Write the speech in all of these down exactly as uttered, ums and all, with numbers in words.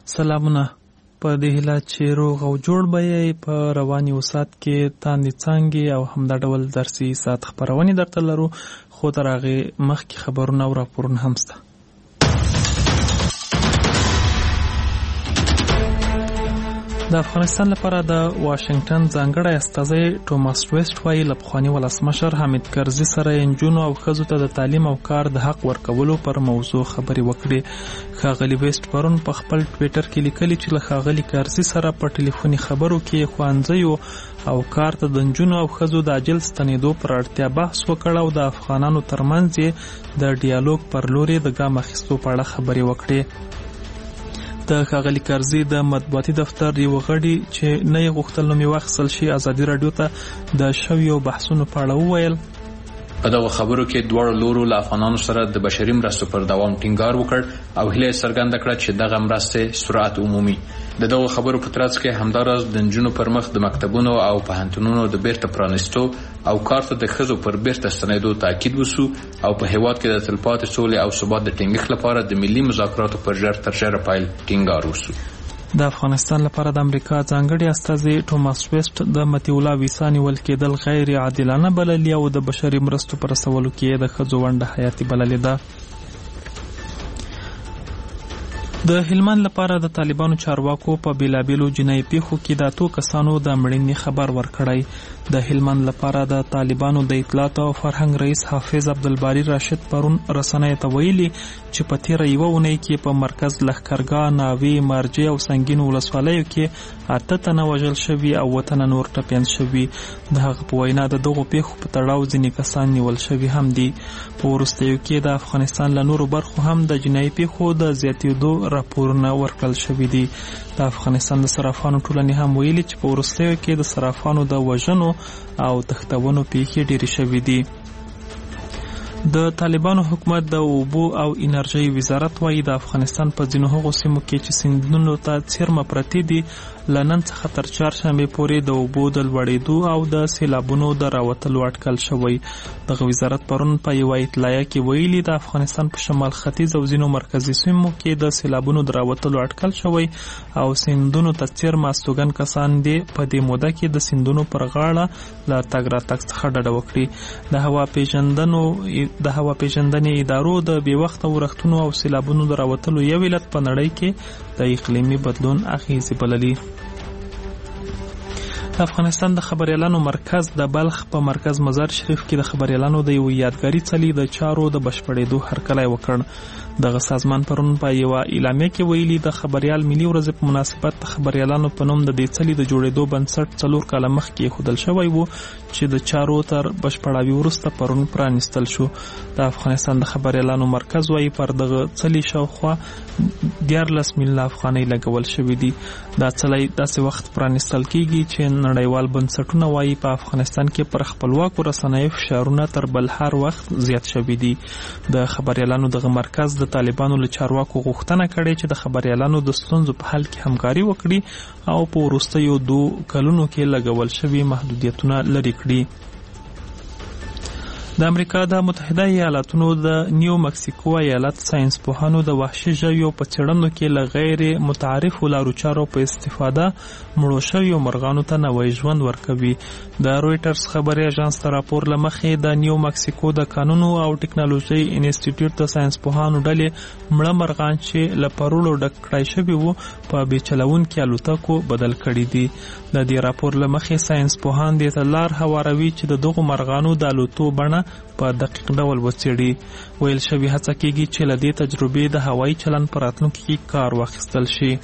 سلامونه. په دې هیله چې روغ او جوړ به یې. په رواني وسات کې تاندې څانګې او همدا ډول درسي ساعت خپرونې درته لرو، خو تر هغې مخکې خبرونه او راپورونه هم شته. د افغانستان لپاره د واشنگټن ځانګړی استازی ټوماس ویسټ وایي له پخواني ولسمشر حامد کرزي سره یې نجونو او ښځو ته د تعلیم او کار د حق ورکولو پر موضوع خبرې وکړې. ښاغلي ویسټ پرون په خپل ټویټر کې لیکلي چې له ښاغلي کرزي سره په ټلیفوني خبرو کې ښوونځیو او کار ته د نجونو او ښځو د عاجل ستنېدو پر اړتیا بحث وکړ او د افغانانو ترمنځ یې د ډیالوګ پر لوري د ګام اخیستو په اړه خبرې وکړې. د ښاغلي کرزي د مطبوعاتي دفتر یو غړي چې نه یې غوښتل نوم یې واخیستل شي ازادي راډیو ته د شویو بحثونو په اړه وویل. په دغه خبرو کې دواړو لورو له افغانانو سره د بشري مرستو پر دوام ټینګار وکړ او هیله یې څرګنده کړه چې دغه مرستې سرعت عمومي. د دغو خبرو په ترڅ کې همداراز د نجونو پر مخ د مکتبونو او پوهنتونونو د بیرته پرانیستو او کار ته د ښځو پر بیرته ستنېدو تاکید وسو او په هیواد کې د تلپاتې سولې او ثبات د ټینګښت لپاره د ملي مذاکراتو پر ژر تر ژره پیل ټینګار وسو. د افغانستان لپاره د امریکا ځانګړي استازی ټوماس ویسټ د مطیع الله ویسا نیول کېدل غیر عادلانه بللي او د بشري مرستو په رسولو کې د ښځو ونډه حیاتي بللې ده. د هلمند لپاره د طالبانو چارواکو په بیلابیلو جنایي پیښو کې د اتو کسانو د مړینې خبر ورکړی. د هلمند لپاره د طالبانو د اطلاعات او فرهنګ رئیس حافظ عبدالباری راشد پرون رسنیو ته ویلي چې په تیره یوه اونۍ کې په مرکز لښکرګاه، ناوې، مارجې او سنګین ولسوالیو کې اته تنه وژل شوي او اووه تنه نور ټپیان شوي. د هغه په وینا د دغو پیښو په تړاو ځینې کسان نیول شوي هم دي. په وروستیو کې د افغانستان له نورو برخو هم د جنایي پیښو د زیاتېدو راپورونه ورکړل شوي دي. د افغانستان د صرافانو ټولنې هم ویلي چې په وروستیو کې د صرافانو د وژنو او تښتونو پیښې ډېرې شوي دي. د طالبانو حکومت د اوبو او انرژۍ وزارت وایي د افغانستان په ځینو هغو سیمو کې چې سیندونو ته څیرمه پرتې دي له نن څخه تر چهارشنبې پورې د اوبو د لوړېدو او د سیلابونو د راوتلو اټکل شوی. دغه وزارت پرون په یوه اطلاعیه کې ویلي د افغانستان په شمال ختیځ او ځینو مرکزي سیمو کې د سیلابونو د راوتلو اټکل شوی او سیندونو ته څیرمه استوګن کسان دي په دې موده کې د سیندونو پر غاړه له تګ راتګ څخه ډډه وکړي. د هوا پیژندنو د هوا پیژندنې ادارو د بې وخته ورښتونو او سیلابونو د راوتلو یو علت په نړۍ کې د اقلیمي بدلون اغیزې بللي. د افغانستان د خبریالانو مرکز د بلخ په مرکز مزار شریف کې د خبریالانو د یو یادګاري څلي د چارو د بشپړېدو هرکلی وکړ. دغه سازمان پرون په یوه اعلامیه کې ویلي د خبریال ملي ورځې په مناسبت د خبریالانو په نوم د دې څلي د جوړېدو بنسټ څلور کاله مخکې ایښودل شوی و چې د چارو تر بشپړاوي وروسته پرون پرانیستل شو. د افغانستان د خبریالانو مرکز وایي پر دغه څلي شاوخوا دیارلس میلیونه افغانۍ لګول شوي دي. دا څلی داسې وخت پرانیستل کیږي چې نړیوال بنسټونه وایي په افغانستان کې پر خپلواکو رسنیو فشارونه تر بل هر وخت زیات شوي دي. د خبریالانو دغه مرکز د طالبانو له چارواکو غوښتنه کړې چې د خبریالانو د ستونزو په حل کې همکاري وکړي او په وروستیو دوه کلونو کې لګول شوي محدودیتونه لرې کړي. د امریکا د متحده ایالاتونو د نیو مکسیکو ایالت ساینس پوهانو د وحشي ژویو په څېړنو کې له غیر متعارفو لارو چارو په استفاده مړو شویو مرغانو ته نوی ژوند ورکوي. د رویټرز خبري اژانس ته راپور له مخې د نیو مکسیکو د قانونو او ټکنالوژۍ انسټیټیوټ د ساینس پوهانو ډلې مړه مرغان چې له پرولو ډک کړای شوي وو په بې چلونکي الوتکو بدل کړي دي. د دې راپور له مخې ساینس پوهان دې ته لار هواروي چې د دغو مرغانو د الوتو بڼه په دقیق ډول وڅېړي. ویل شوي هڅه کیږي چې له دې تجربې د هوایي چلند په راتلونکي کې کار واخیستل شي.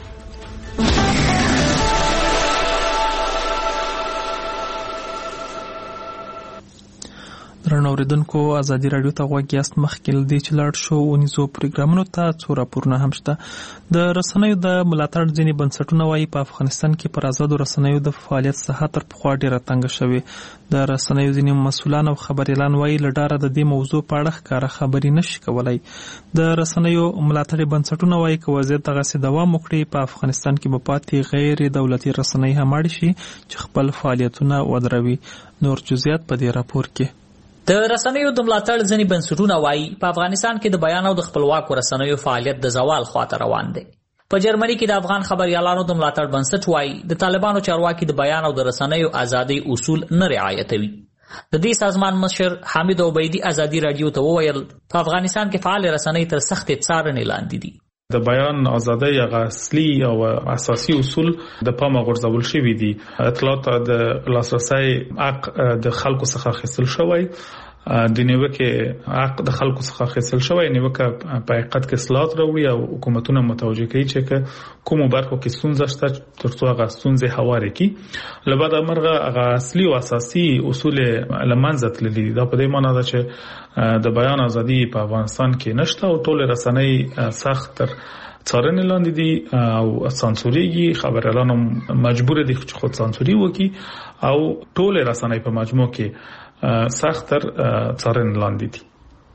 درنو اوریدونکو، ازادي راډیو ته غوږ یاست. مخکې له دې چې لاړ شو ونیزو پروګرامونو ته څو راپورونه هم شته. د رسنیو د ملاتړ ځینې بنسټونه وایي په افغانستان کې پر آزادو رسنیو د فعالیت ساحه تر پخوا ډېره تنګه شوې. د رسنیو ځینې مسؤلان او خبریالان وایي له ډاره د دې موضوع په اړه ښکاره خبرې نشي کولی. د رسنیو ملاتړ بنسټونه وایي که وضعیت دغسې دوام وکړي په افغانستان کې به پاتې غیر دولتي رسنۍ هم اړ شي چې خپل فعالیتونه ودروي. نور جزئیات په دې راپور کې. د رسنیو د ملاتړ ځینې بنسټونه وایي په افغانستان کې د بیان او د خپلواکو رسنیو فعالیت د زوال خواته روان دی. په جرمني کې د افغان خبريالانو د ملاتړ بنسټ وایي د طالبانو چارواکي د بیان او د رسنیو ازادۍ اصول نه رعایتوي. د دې سازمان مشر حامد عبیدي ازادي رادیو ته وویل په افغانستان کې فعال رسنۍ تر سخت څارنې لاندې دي. د بیان ازادۍ هغه اصلي او اساسي اصول د پامه غورځول شوي دي. اطلاعات د لاسرسي حق د خلکو څخه اخیستل شوی، د نیوکه حق د خلکو څخه اخیستل شوی، نیوکه په حقیقت کې اصلاحات راوړي او حکومتونه متوجه کوي چې کومو برخو کې ستونزه شته ترڅو هغه ستونزې هوارې کړي. له بعده مرغه هغه اصلي او اساسي اصول له منځه تللي دي. دا په دې معنی ده چې د بیان ازادي په افغانستان کې نشته او ټول رسنۍ سخت تر څارنې لاندې دي او سانسوريږي. خبريالان مجبور دي چې خود سانسوري وکړي او ټول رسنۍ په مجموع کې سخت تر څارنې لاندې دي.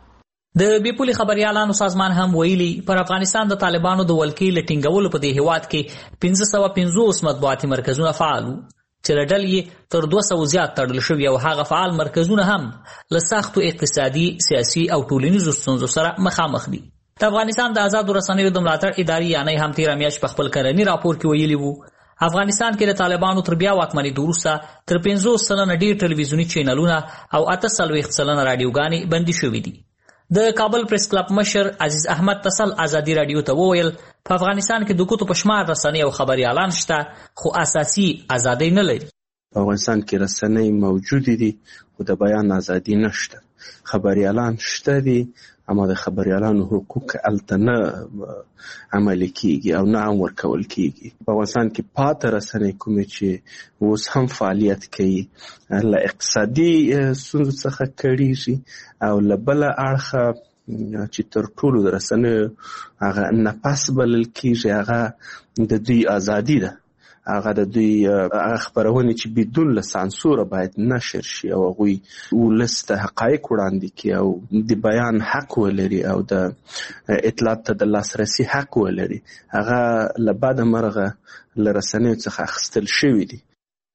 د بیپولي خبريالانو سازمان هم ویلي پر افغانستان د طالبانو د ولکې لټینګولو په دې هیواد کې پنځه سوه پنځوس مطبوعاتي مرکزونه فعال وو چې له ډلې یې تر دوه سوو زیات تړل شوي او هغه فعال مرکزونه هم له سختو اقتصادي، سیاسي او ټولنیزو ستونزو سره مخامخ دي. د افغانستان د آزادو رسنیو د ملاتړ ادارې یعنی هم تیره میاشت په خپل کلني راپور کې ویلي وو افغانستان کې د طالبانو تر بیا واکمنۍ وروسته تر پنځوس سلنه ډېر ټلویزیوني چینلونه او اته څلوېښت سلنه راډیوګانې بندي شوي دي. د کابل پریس کلب مشر عزیز احمد تسل ازادي رادیو ته وویل په افغانستان کې د ګوتو په شمار رسنۍ او خبريالان شته خو اساسي ازادي نه لري. په افغانستان کې رسنۍ موجود دي خو د بیان ازادي نشته. خبريالان شته دي اما د خبريالانو حقوق الته نه عملي کیږي او نه هم ورکول کیږي. په افغانستان کې پاتې رسنۍ کومې چې اوس هم فعالیت کوي له اقتصادي ستونزو څخه کړيږي او له بله اړخه چې تر ټولو د رسنیو هغه نفس بلل کیږي هغه د دوی ازادي ده. هغه د دوی هغه خبرونه چې بدون له سانسور باید نشر شي او هغوی ولس ته حقایق وړاندې کړي او د بیان حق ولري او د اطلاعات ته د لاسرسي حق ولري. هغه له بعده مرغه له رسنیو څخه اخیستل شوي دي.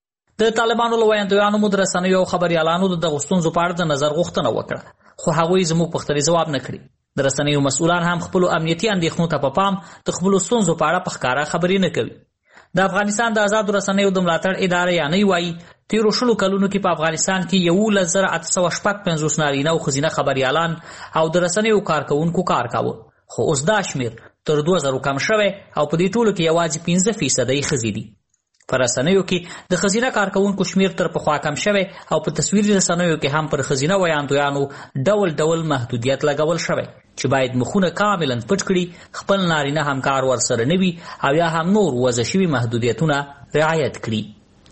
د طالبانو له ویاندویانو مو د رسنیو او خبريالانو د دغو ستونزو په اړه د نظر غوښتنه وکړه خو هغوی زموږ پوښتنې ځواب نه کړي. د رسنیو مسؤلان هم خپلو امنیتي اندېښنو ته په پام د خپلو ستونزو په اړه په ښکاره خبرې نه کوي. د افغانستان د آزادو رسنیو د ملاتړ اداره یعنی وایي تیرو شلو کلونو کې په افغانستان کې یولس زره اته سوه شپږ پنځوس نارینه او ښځینه خبريالان او د رسنیو کارکوونکو کار کاوه خو اوس دا شمېر تر دوه زرو کم شوی او په دې ټولو کې یوازې پنځه فیصدۍ ښځې دي. په رسنیو کې د ښځینه کارکوونکو شمېر تر پخوا کم شوی او په تصویري رسنیو کې هم پر ښځینه ویاندویانو ډول ډول محدودیت لګول شوی چې باید مخونه کاملا پټ کړي، خپل نارینه همکار ورسره نه وي او یا هم نور وضع شوي محدودیتونه رعایت کړي.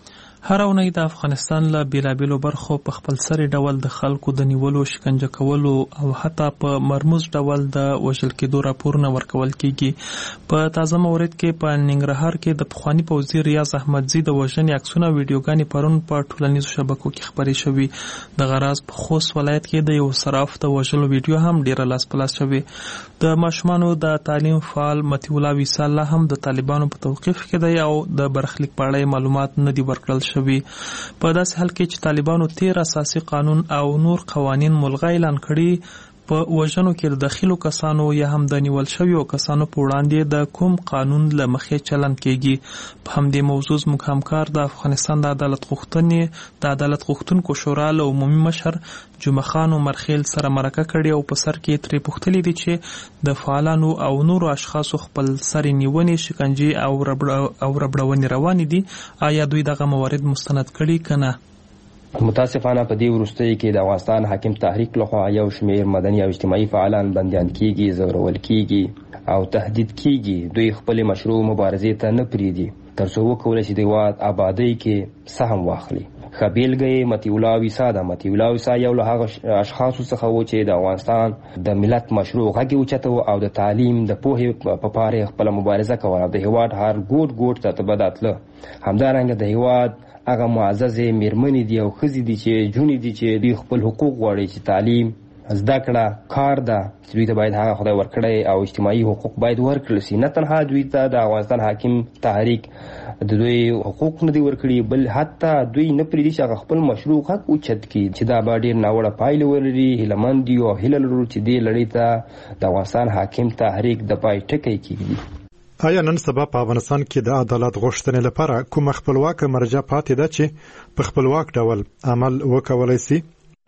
هر اونۍ د افغانستان له بیلابیلو برخو په خپلسري ډول د خلکو د نیولو، شکنجه کولو او حتی په مرموز ډول د وژل کېدو راپورونه ورکول کیږي. په تازه مورد کې په ننګرهار کې د پخواني پوځي ریاض احمدزي د وژنې عکسونه او ویډیوګانې پرون په ټولنیزو شبکو کې خپرې شوي. د غراز په خوست ولایت کې د یو صراف د وژلو ویډیو هم ډیره لاس په لاس شوې. د ماشومانو د تعلیم فعال مطیع الله ویسا الله هم د طالبانو په توقیف کې دی او د برخلیک په اړه معلومات نه دي ورکړل شوي. په داسې حال کې چې طالبانو تیر اساسي قانون او نور قوانین ملغا اعلان کړي په وژنو کې د داخلو کسانو یا هم د نیول شویو کسانو په وړاندې د کوم قانون له مخې چلند کیږي. په همدې موضوع زموږ همکار د افغانستان د عدالت غوښتنې د عدالت غوښتونکو شورا له عمومي مشر جمعه خان عمرخیل سره مرکه کړې او په سر کې ترې پوښتلي دي چې د فعالانو او نورو اشخاصو خپل سرې نیونې، شکنجې او ربړونې روانې دي. آیا دوی دغه موارد مستند کړي که نه؟ متاسفانه په دې وروستیو کې د افغانستان حاکم تحریک لخوا یو شمېر مدني او اجتماعي فعالان بندیان کیږي، ځورول کیږي او تهدید کیږي. دوی خپلې مشروع مبارزې ته نه پرېږدي تر څو وکولی شي د هېواد آبادۍ کې سهم واخلي. ښه بیلګه یې مطیع الله ویسا ده. مطیع الله ویسا یو له هغه اشخاصو څخه و چې د افغانستان د ملت مشروع غږ یې اوچته او د تعلیم د پوهې په پاره خپله مبارزه کوله او د هېواد هر ګوټ ګوټ ته به تله. همدارنګه د هېواد هغه معززې میرمنې دي او ښځې دي چې جونې دي چې دوی خپل حقوق غواړي چې تعلیم، زده کړه، کار ده چې دوی ته باید هغه خدای ورکړی او اجتماعي حقوق باید ورکړل شي. نه تنها دوی ته د افغانستان حاکم تحریک د دوی حقوق نه دي ورکړي بل حتی دوی نه پرېږدي چې هغه خپل مشروع حق اوچت کړي چې دا به ډېر ناوړه پایلې ولري. هیلهمند یو او هیله لرو چې دې لړۍ ته د افغانستان حاکم تحریک د پای ټکی کېږدي. آیا نن سبا په افغانستان کې د عدالت غوښتنې لپاره کوم خپلواکه مرجع پاتې ده چې په خپلواک ډول عمل وکولای شي؟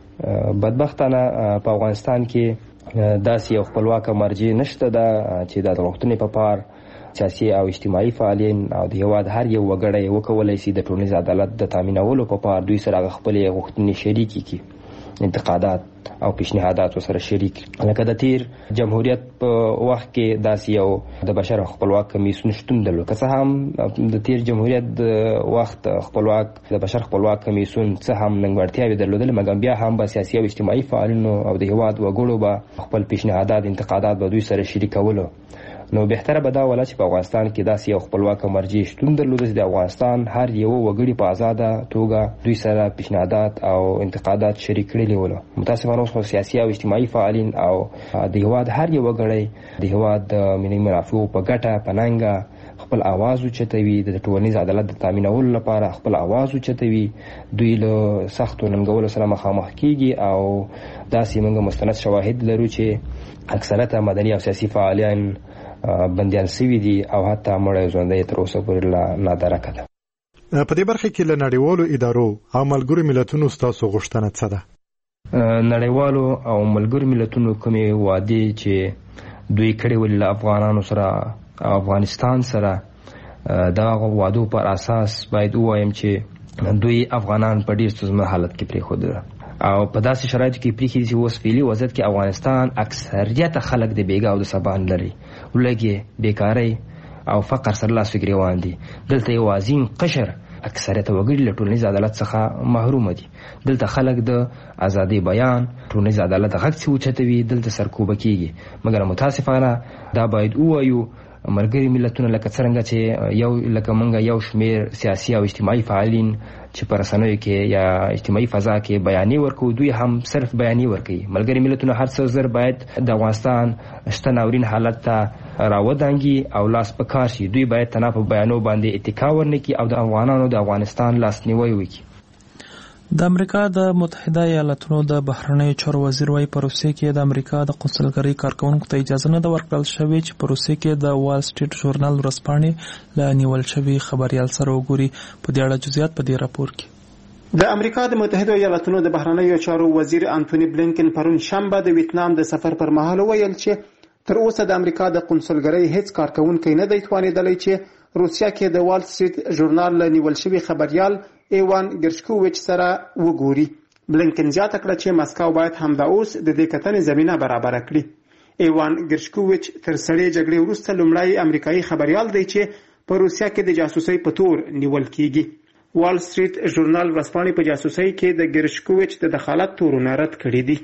بدبختانه په افغانستان کې داسې یو خپلواکه مرجع نشته ده چې د غوښتنې په پار سیاسي او اجتماعي فعالین او د هیواد هر یو وګړی وکولای شي د ټولنیز عدالت د تامینولو په پار دوی سره خپلې غوښتنې شریکې کړي، انتقادات او پیشنهادات سره شریک. لکه د تیر جمهوریت په وخت کې داسې یو د بشر خپلواک کمیسیون شتون درلود، که څه هم د تیر جمهوریت د وخت خپلواک د بشر خپلواک کمیسیون څه هم نیمګړتیاوې درلودلې، مګر بیا هم به سیاسي او اجتماعي فعالینو او د هیواد وګړو به خپل پیشنهادات انتقادات به دوی سره شریکولو. نو بهتره به دا ولا چې په افغانستان کې داسې یو خپلواک مرجع شتون درلود چې د افغانستان هر یو وګړي په آزاده توګه دوی سره پیشنهادات او انتقادات شریک کړي ول. متاسفانه اوس سیاسي او اجتماعي فعالین او د هیواد هر یو وګړی د هیواد د ملي منافعو په ګټه په ننګه خپل आवाज اوچتوي، د ټولنیز عدالت د تامینولو لپاره خپل आवाज اوچتوي، دوی له سختو ننګولو سره مخامخ کیږي. او داسې موږ مستند شواهد لرو چې اکثریت مدني او سیاسي فعالین بندیان سوي دي او حتی مړی ژوندی تر اوسه پورې نادرکه ده. په دې برخه کې له نړیوالو ادارو او ملګرو ملتونو ستاسو غوښتنه څه ده؟ نړیوالو او ملګرو ملتونو کومې وعدې چې دوی کړې ولې له افغانانو سره او افغانستان سره، د هغو وعدو پر اساس باید ووایم چې دوی افغانان په ډېر ستونزمن حالت کې پرېښودل او په داسې شرایطو کې پرېښي چې اوس فعلي وضعیت کې افغانستان اکثریت خلک د بیګا او د سبان لري، ولږې بیکارۍ او فقر سره لاس فکر روان دي. دلته یو عظیم قشر اکثریت وګړي له ټولنیز عدالت څخه محروم دي. دلته خلک د ازادي بیان، ټولنیز عدالت غږ څه اوچتوي دلته سرکوبه کیږي. مګر متاسفانه دا باید ووایو ملګري ملتونه لکه څرنګه چې یو لکه موږ یو شمیر سیاسي او اجتماعي فعالین چې په رسنیو کې یا اجتماعي فضا کې بیانیې ورکوي، دوی هم صرف بیانیې ورکوي. ملګري ملتونه هر څه زر باید د افغانستان شته ناورین حالت ته راودانګي او لاس په کار شي. دوی باید تنها په بیانو باندې اتکا ورنکړي او د افغانانو د افغانستان لاسنیوی وکړي. د امریکا د متحده ایالاتونو د بهرنیو چارو وزیر وايي په روسیې کې د امریکا د قونسلګرۍ کارکونکو ته اجازه نه ده ورکړل شوې چې په روسیې کې د وال سټریټ ژورنال ورځپاڼې له نیول شوي خبریال سره وګوري. په دې اړه جزئیات په دې راپور کې. د امریکا د متحده ایالاتونو د بهرنیو چارو وزیر انټونی بلینکن پرون شنبه د ویتنام د سفر پر مهال ویل چې تر اوسه د امریکا د قونسلګرۍ هیڅ کارکونکی نه دی توانیدلی چې روسیا کې د وال سټریټ ژورنال له نیول شوي خبریال ایوان ګرشکوویچ سره وګوري. بلینکن زیاته کړه چې مسکو باید همدا اوس د دې کتنې زمینه برابر کړي. ایوان ګرشکوویچ تر سړې جګړې وروسته لومړی امریکایي خبریال دی چې په روسیا کې د جاسوسۍ په تور نیول کیږي. وال سټریټ ژورنال ورځپاڼې په جاسوسۍ کې د ګرشکوویچ د دخالت تورونه رد کړي دي.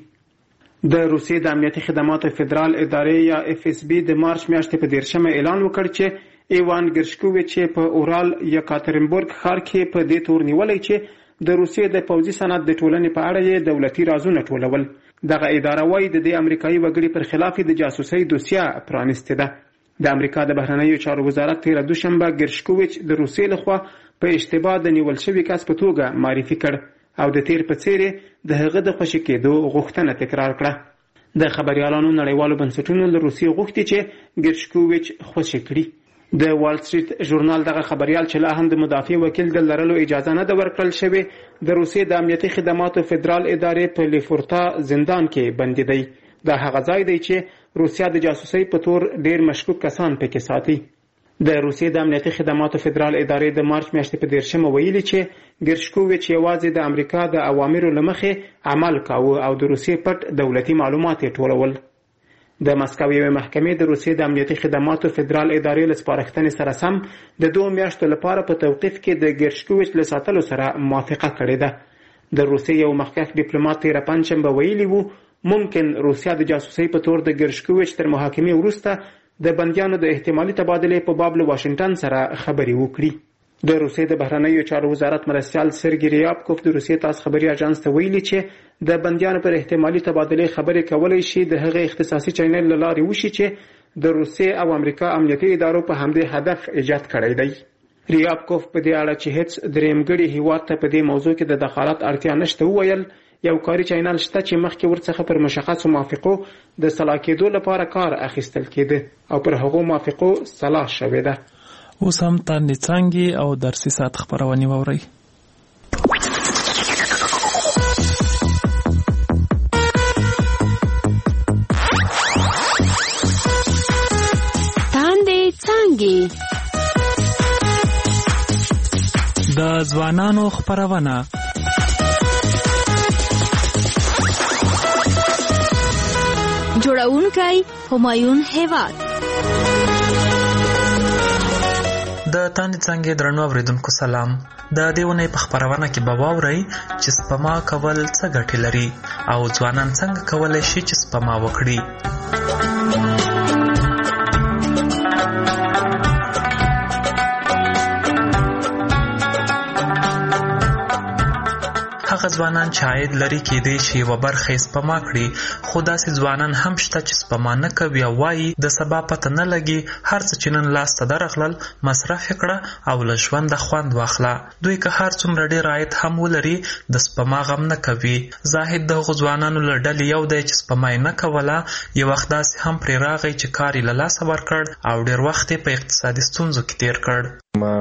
د روسیې د امنیتي خدماتو فدرال ادارې یا اف اس بي د مارچ میاشتې په دیرشمه اعلان وکړ چې ایوان ګرشکوویچ په اورال یکاترینبورګ ښار کې په دې تور نیولای چې د روسیې د پوځي صنعت د ټولنې په اړه یې دولتي رازونه ټولول. دغه اداره وايي د دې امریکایي وګړي پر خلاف د جاسوسۍ دوسیه پرانستې ده. د امریکا د بهرنیو چارو وزارت تېره دوشنبه ګرشکوویچ د روسیې لخوا په اشتباه د نیول شوي کس په توګه معرفي کړ او د تیر په څیر د هغه د خوشي کېدو غوښتنه تکرار کړه. د خبريالانو نړیوالو بنسټونو له روسیې غوښتي چې ګرشکوویچ خوشي کړي. د وال سټریټ ژورنال دغه خبريال چې لا هم د مدافع وکیل د لرلو اجازه نه ده ورکړل شوې د روسیې د امنیتي خدماتو فدرال ادارې په لیفورتا زندان کې بندي دی. دا هغه ځای دی چې روسیا د جاسوسۍ په تور ډیر مشکوک کسان پکې ساتي. د روسیې د امنیتي خدماتو فدرال ادارې د مارچ میاشتې په دیرشمه ویلي چې ګرشکوویچ یوازې د امریکا د اوامرو له مخې عمل کاوه او د روسیې پټ دولتي معلومات یې ټولول. د مسکو یوې محکمې د روسیې د امنیتي خدماتو فدرال ادارې له سپارښتنې سره سم د دوه میاشتو لپاره په توقیف کې د ګرشکوویچ له ساتلو سره موافقه کړې ده. د روسیې یو مخکښ ډیپلوماټ تېره پنجشنبه ویلي وو ممکن روسیا د جاسوسۍ په تور د ګرشکوویچ تر محاکمې وروسته د بندیانو د احتمالي تبادلې په باب له واشنګټن سره خبرې وکړي. د روسیې د بهرنیو چارو وزارت مرستیال سرګي ریابکوف د روسیې تاس خبري اژانس ته ویلي چې د بندیانو پر احتمالي تبادلې خبرې کولای شي د هغه اختصاصي چینل له لارې وشي چې د روسیې او امریکا امنیتي ادارو په همدې هدف ایجاد کړی دی. ریابکوف په دې اړه چې هیڅ درېمګړي هیواد ته په دې موضوع کې د دخالت اړتیا نشته وویل یو کاري چینل شته چې مخکې ورڅخه پر مشخصو موافقو د سلا کېدو لپاره کار اخیستل کېده او پر هغو موافقو سلا شوې ده. اوس هم تاندې څانګې او درسي ساعت خپرونې واورئ. تاندې څانګې د ځوانانو خپرونه. جوړونکی همایون هیواد. د تاندې څانګې درنو اوریدونکو سلام. د دې ونې په خپرونه کې به واورئ چې سپما کول څه ګټې لري او ځوانان څنګه کولی شي چې سپما وکړي. هغه ځوانان چې عاید لري کېدای شي یوه برخه یې سپما کړي، خو داسې ځوانان هم شته چې سپما نه کوي او وایي د سبا پته نه لګي، هر څه چې نن لاس ته درغلل مصرف یې کړه او له ژونده خوند واخله. دوی که هر څومره ډېر عاید هم ولري د سپما غم نه کوي. زاهد د هغو ځوانانو له ډلې یو دی چې سپما یې نه کوله. یو وخت داسې هم پرې راغی چې کار یې له لاسه ورکړ او ډېر وخت یې په اقتصادي ستونزو کې تېر کړ. ما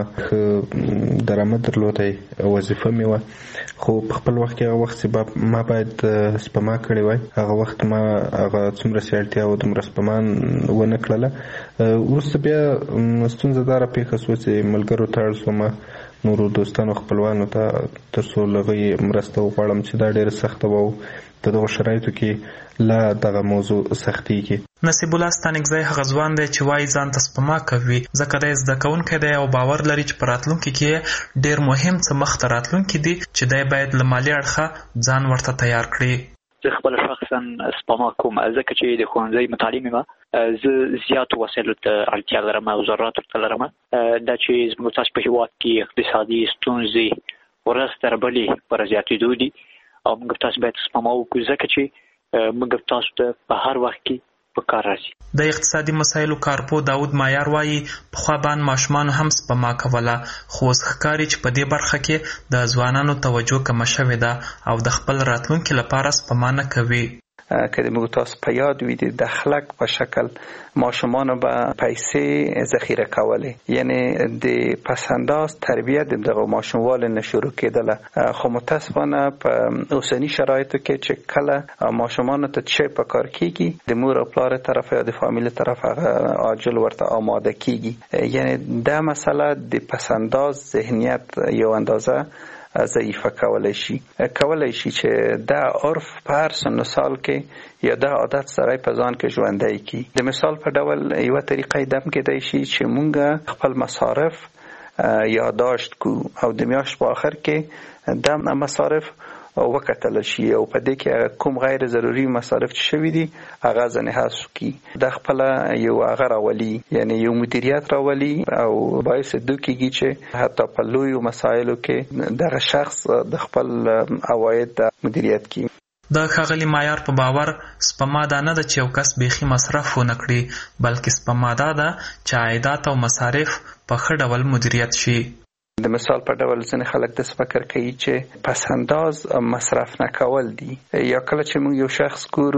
ښه درآمد درلودی، وظیفه مې وه، خو په خپل وخت کې هغه وخت چې ما باید سپما کړې وای، هغه وخت ما هغه څومره چې اړتیا وه دومره سپما ونه کړله. وروسته بیا ستونزه دا راپېښه شوه چې ملګرو ته اړ شوم، نورو دوستانو خپلوانو ته، تر څو له هغوی مرسته وغواړم چې دا ډېره سخته وه او په دغو شرایطو کې لا دغه موضوع سختېږي. نصیب الله ستانکزی هغه ځوان دی چې وایي ځان ته سپما کوي ځکه دی زده کوونکی دی او باور لري چې په راتلونکي کې ډېر مهم څه مخته راتلونکي دي چې دی باید له مالي اړخه ځان ورته تیار کړي. زه خپله شخصا سپما کوم ځکه چې د ښوونځي متعلم یم. زه زیاتو وسایلو ته اړتیا لرم او ضروراتو ته لرم. دا چې زموږ تاسو په هېواد کې اقتصادي ستونزې ورځ تر بلې پر زیاتېدو دي او موږ تاسو باید سپما وکړو ځکه چې موږ تاسو ته په هر وخت کې په کار راځي. د اقتصادي مسایلو کارپو داود مایار وایي پخوا باندې ماشومانو هم سپما کوله، خو اوس ښکاري چې په دې برخه کې د ځوانانو توجه کمه شوې ده او د خپل راتلونکي لپاره سپما نه کوي. که د موږ تاسو په یاد وي د دخلک په شکل ماشومانو به پیسې ذخیره کولې، یعنی د پسنداز تربیه د دغه ماشوموالو نه شروع کېدله. خو متاسفانه په اوسني شرایطو کې چې کله ماشومانو ته څه په کار کېږي د مور او پلار طرفه یا د فامیل طرفه هغه عاجل ورته آماده کېږي. یعنی دا مسله د پسنداز ذهنیت یو اندازه ضعیفه کولای شي کولای شي چې دا عرف په هر سن و سال کې یا دا عادت سره په ځان کې ژوندی کی. د مثال په ډول یو طریقې دم کېدای شي چې مونږ خپل مصارف یادداشت کو او د میاشت په آخر کې د مصارف وکتل شي او په دې کې کوم غیر ضروري مصارف چې شوي دي هغه ځنې حذف کی. د خپل یو هغه راولي، یعنی یو مدیریت راولي او باعث دوی کېږي چې حتی په لویو مسایلو کې دغه شخص د خپل عواید مدیریت کوي. د ښاغلي مایار په باور سپما دا نه ده چې یو کس بیخي مصرف ونه کړي، بلکې سپما دا ده چې عایدات او مصارف په ښه ډول مدیریت شي. د مثال په ډول ځینې خلک داسې فکر کوي چې پسنداز مصرف نه کول دي، یا کله چې موږ یو شخص ګورو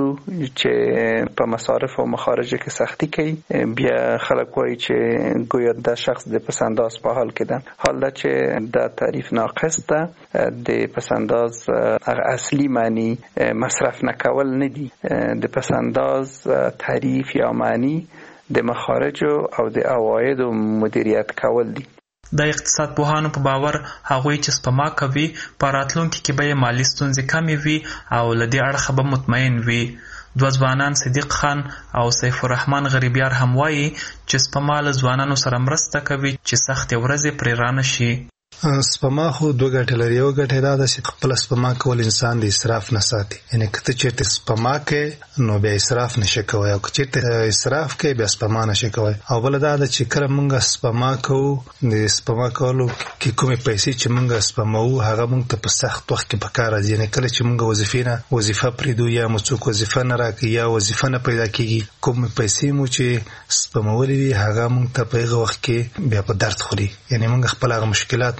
چې په مصارف او مخارجو کې سختی کوي بیا خلک وایي چې ګویا دا شخص د پسنداز په حال کې ده. حال دا چې دا تعریف ناقص ده. د پسنداز اصلي معنی مصرف نه کول نه دي. د پسنداز تعریف یا معنی د مخارجو او د عوایدو مدیریت کول دي. د اقتصاد پوهانو په باور هغوی چې سپما کوي په راتلونکي کې به یې مالي ستونزې کمې وي او له دې اړخه به مطمئن وي. دوه ځوانان صدیق خان او سیف الرحمن غریبیار هم وایي چې سپما له ځوانانو سره مرسته کوي چې سختې ورځې پرې رانه شي. سپما خو دوه ګټې لري. یو ګټه دا ده چې خپل سپما کول انسان د اسراف نه ساتي، یعنی که ته چېرته سپما کوې نو بیا اسراف نشي کوی او که چېرته اسراف کوې بیا سپما نشي کوی. او بله دا ده چې کله موږ سپما کوو د سپما کولو کې کومې پیسې چې موږ سپموو هغه موږ ته په سخت وخت کې په کار راځي. یعنی کله چې موږ وظیفې نه وظیفه پرېږدو یا مو څوک وظیفه نه راکوي یا وظیفه نه پیدا کېږي، کومې پیسې مو چې سپمولې وي هغه موږ ته په هغه وخت کې بیا په درد خوري. یعنی موږ خپل هغه مشکلات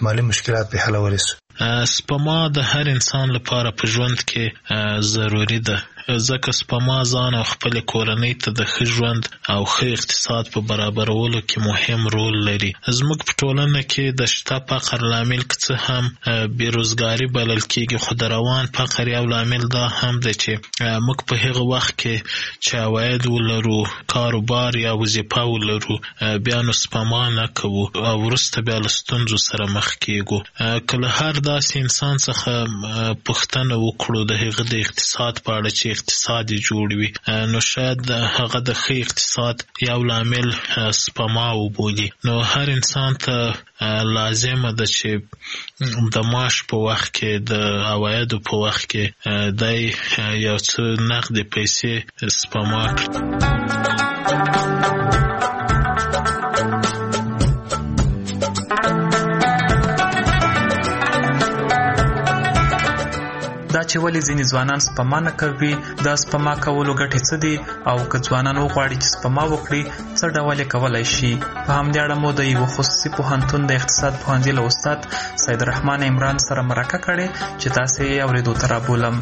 مالی مشکلات په حلولی سو. سپما د هر انسان لپاره په ژوند کې ضروری ده، ځکه سپما ځان او خپل کورنۍ ته د ښه ژوند او ښه اقتصاد په برابرولو کې مهم رول لري. زموږ په ټولنه کې د شته فقر لامل که څه هم بیروزګاري بلل کېږي، خو د روان فقر یو لامل دا هم ده چې موږ په هغه وخت کې چې عواید ولرو، کاروبار یا وظیفه ولرو، بیا نو سپما نه کوو او وروسته بیا له ستونزو سره مخ کېږو. که له هر داسې انسان څخه پوښتنه وکړو د هغه د اقتصاد په اړه چې اقتصاد یې جوړ وي، نو شاید هغه د ښه اقتصاد یو لامل سپما وبولي. نو هر انسان ته لازمه ده چې د معاش په وخت کې، د عوایدو په وخت کې دی یو څه نقدې پیسې سپما کړي. دا چې ولې ځینې ځوانان سپما نه کوي، دا سپما کولو ګټې څه دي، او که ځوانان وغواړي چې سپما وکړي څه ډول یې کولی شي. په همدې اړه مو د یوه خصوصي پوهنتون د اقتصاد پوهنځي له استاد سید رحمان عمران سره مرکه کړې چې تاسې یې اورېدو ته رابولم.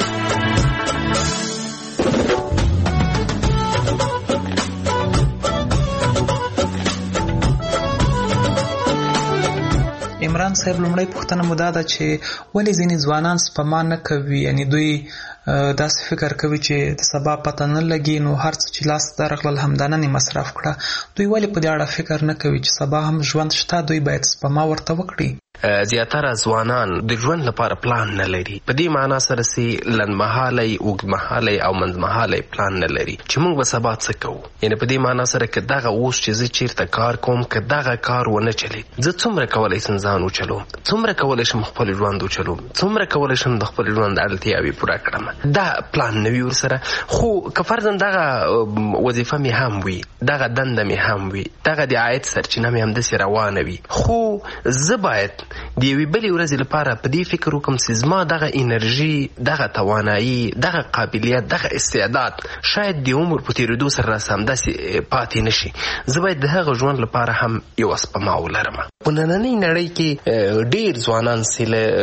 عمران صاحب، لومړی پوښتنه مو دا ده چې ولې ځینې ځوانان سپما نه کوي؟ یعنی دوی داسې فکر کوي چې د سبا پته نه لګي، نو هر څه چې لاس ته راغلل همدا نن یې مصرف کړه. دوی ولې په دې اړه فکر نه کوي چې سبا هم ژوند شته، دوی باید سپما ورته وکړي؟ زیاتره ځوانان د ژوند لپاره پلان نه لري. په دې معنا سره چې لنډمهالی، اوږدمهالی او منځمهالی پلان نه لري چې موږ به سبا څه کوو. یعنی په دې معنا سره که دغه اوس چې زه چیرته کار کوم، که دغه کار ونه چلید، زه څومره کولی شم ځان وچلوم، څومره کولی شم خپل ژوند وچلوم، څومره کولی شم د خپل ژوند اړتیاوې پوره کړم. دا پلان نه وي ورسره. خو که فرضاً دغه وظیفه مې هم وي، دغه دنده مې هم وي، دغه د عاید سرچینه مې همداسې روانه وي، خو زه باید د یوې بلې ورځې لپاره په دې فکر وکړم چې زما دغه انرژي، دغه توانایي، دغه قابلیت، دغه استعداد شاید د عمر په تېرېدو سره راسه همداسې پاتې نه شي. زه باید د هغه ژوند لپاره هم یوه سپما ولرم. په نننۍ نړۍ کې ډېر ځوانان چې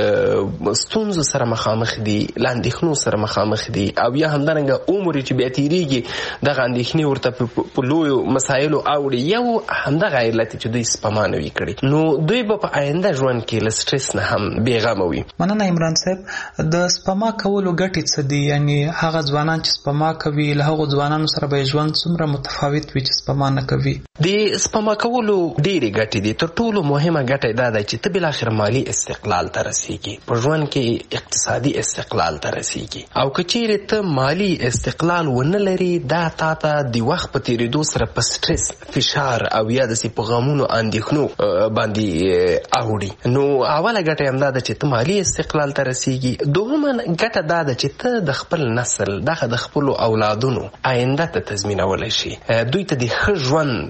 له ستونزو سره مخامخ دي، له اندېښنو سره مخامخ دي، او یا همدارنګه عمر چې بیا تېرېږي دغه اندېښنې ورته په لویو مسایلو اوړي. یو همدغه علت چې دوی سپما نه وي کړې، نو دوی به په آینده ژوند کې له سټرس نه هم بېغمه وي. مننه عمران صاحب. د سپما کولو ګټې څه دي؟ یعنی هغه ځوانان چې سپما کوي له هغو ځوانانو سره به ژوند څومره متفاوت وي چې سپما نه کوي؟ د سپما کولو ډېرې ګټې دي. تر ټولو مهمه ګټه دا ده چې ته بالاخره مالي استقلال ته رسېږي، په ژوند کې اقتصادي استقلال ته رسېږي. او که چیرې ته مالي استقلال ونه لري، دا تا ته د وخت په تېرېدو سره په سټرس، فشار او یا داسې په غمونو اندېښنو باندې اوړي. نو اوله ګټه هم دا ده چې ته مالي استقلال ته رسېږي. دوهمه ګټه دا ده چې ته د خپل نسل، دغه د خپلو اولادونو آینده ته تضمینولی شي، دوی ته د ښه ژوند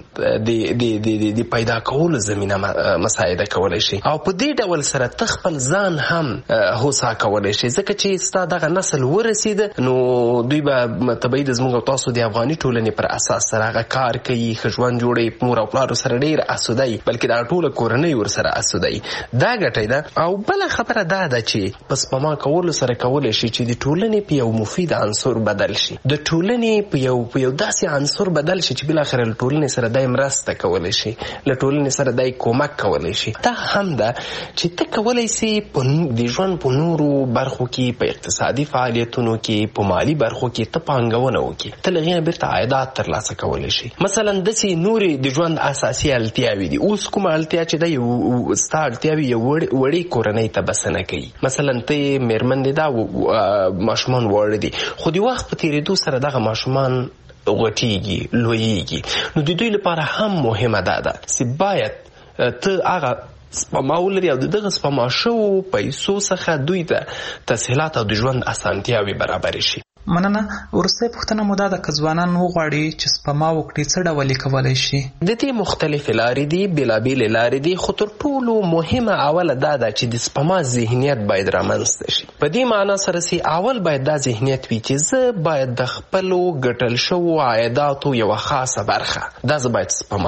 د پیدا کولو زمینه مساعده کولی شي. او په دې ډول سره ته خپل ځان هم هوسا کولی شي، ځکه چې ستا دغه نسل ورسېده، نو دوی به طبیعي د زموږ او تاسو د افغاني ټولنې پر اساس سره هغه کار کوي، ښه ژوند جوړوي، مور او پلارو سره ډېر اسوده وي، بلکې دا ټوله کورنۍ ورسره اسوده وي. دا ګټه ده. او بله خبره دا ده چې په سپما کولو سره کولی شي چې د ټولنې په یو مفید عنصر بدل شي، د ټولنې په یو په یو داسې عنصر بدل شي چې بالاخره له ټولنې سره دای مرسته کولی شي، له ټولنې سره دای کومک کولی شي. دا هم ده چې ته کولی شي د ژوند په نورو برخو کې، په اقتصادي فعالیتونو کې، په مالي برخو کې ته پانګونه وکړي، ته له هغې نه بیرته عایدات ترلاسه کولی شي. مثلا داسې نورې د ژوند اساسي اړتیاوې دي. اوس کومه اړتیا چې ده یو ستا اړتیاوې یو وړې کورنۍ ته بسنه کوي. مثلا ته مېرمن دې دا ماشومان واړه دي، خو د وخت په تېرېدو سره دغه ماشومان غټېږي، لویېږي. نو د دوی لپاره هم مهمه دا ده چې باید ته هغه سپما ولري او د دغه سپما شوو پیسو څخه دوی ته تسهیلات او د ژوند اسانتیاوې برابرې شي. مننه. وروستۍ پوښتنه مو دا ده که ځوانان وغواړي چې سپما وکړي څه ډول یې کولی شي؟ د دې مختلفې لارې دي، بېلابېلې لارې دي، خو تر ټولو مهمه اوله دا ده چې د سپما ذهنیت باید رامنځته شي. په دې معنا سره چې اول باید دا ذهنیت وي چې زه باید د خپلو ګټل شوو عایداتو یوه خاصه برخه دا زه باید سپما کړم.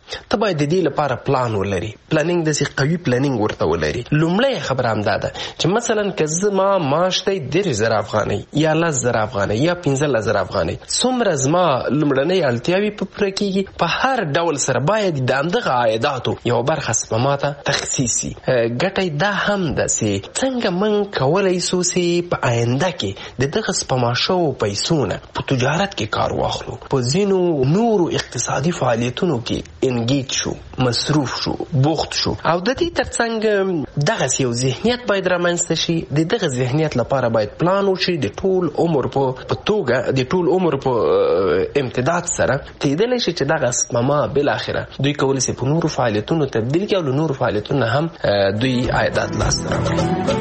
ته باید د دې لپاره پلان ولري. پلانینګ داسې قوي پلانینګ ورته ولري. لومړی خبره همدا ده چې مثلا که زما معاش دی درې زره افغانۍ یا لس زره افغانۍ یا پنځلس زره افغانۍ، څومره زما لومړنۍ اړتیاوې په پوره کېږي، په هر ډول سره باید د همدغه عایداتو یوه برخه سپما ته تخصیص شي. ګټه دا هم ده چې څنګه موږ کولی سو چې په آینده کې د دغه سپما شوو پیسو نه په تجارت کې کار واخلو، په ځینو نورو اقتصادي فعالیتونو کې انګیج شو، مصروف شو، بوخت شو. او د دې ترڅنګ دغسې یو ذهنیت باید رامنځته شي. د دغه ذهنیت لپاره باید پلان وشي د ټول عمر په توګه، د ټول عمر په امتداد سره کېدلی شي چې دغه سپما بالاخره دوی کولی شي په نورو فعالیتونو تبدیل کړي او له نورو فعالیتونو هم دوی عایدات لاسته راوړي.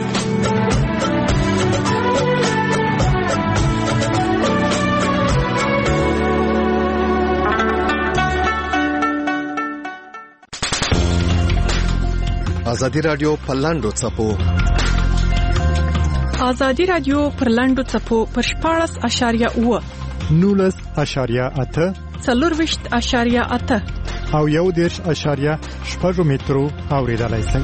ازادي رادیو پر لاندو څپو ازادي رادیو پر لاندو څپو پر شپاړس اشاریه اوه نولس اشاریه اته څلورویشت اشاریه اته او یو دېرش اشاریه شپږ مترو اوریدلای شئ.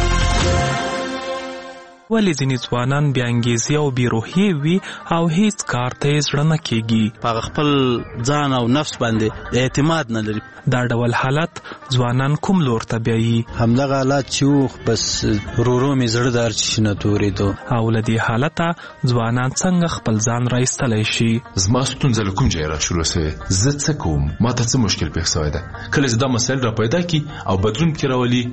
ولې ځینې ځوانان بې انګیزې او بې روحیې وي او هیڅ کار ته یې زړه نه کېږي، په خپل ځان او نفس باندې اعتماد نه لري. دا ډول حالت ځوانان کوم لور ته بیایي؟ همدغه حالت چې وخ بس رورو مې زړه دار چې نه تورېدو. او له دې حالته ځوانان څنګه خپل ځان راایستلی شي؟ زما ستونزه له کوم ځای را شروع سوې، زه څه کوم، ما ته څه مشکل پېښ سوی ده. کله چې دا مسایل را پیدا کړي او بدلون پکې راولي،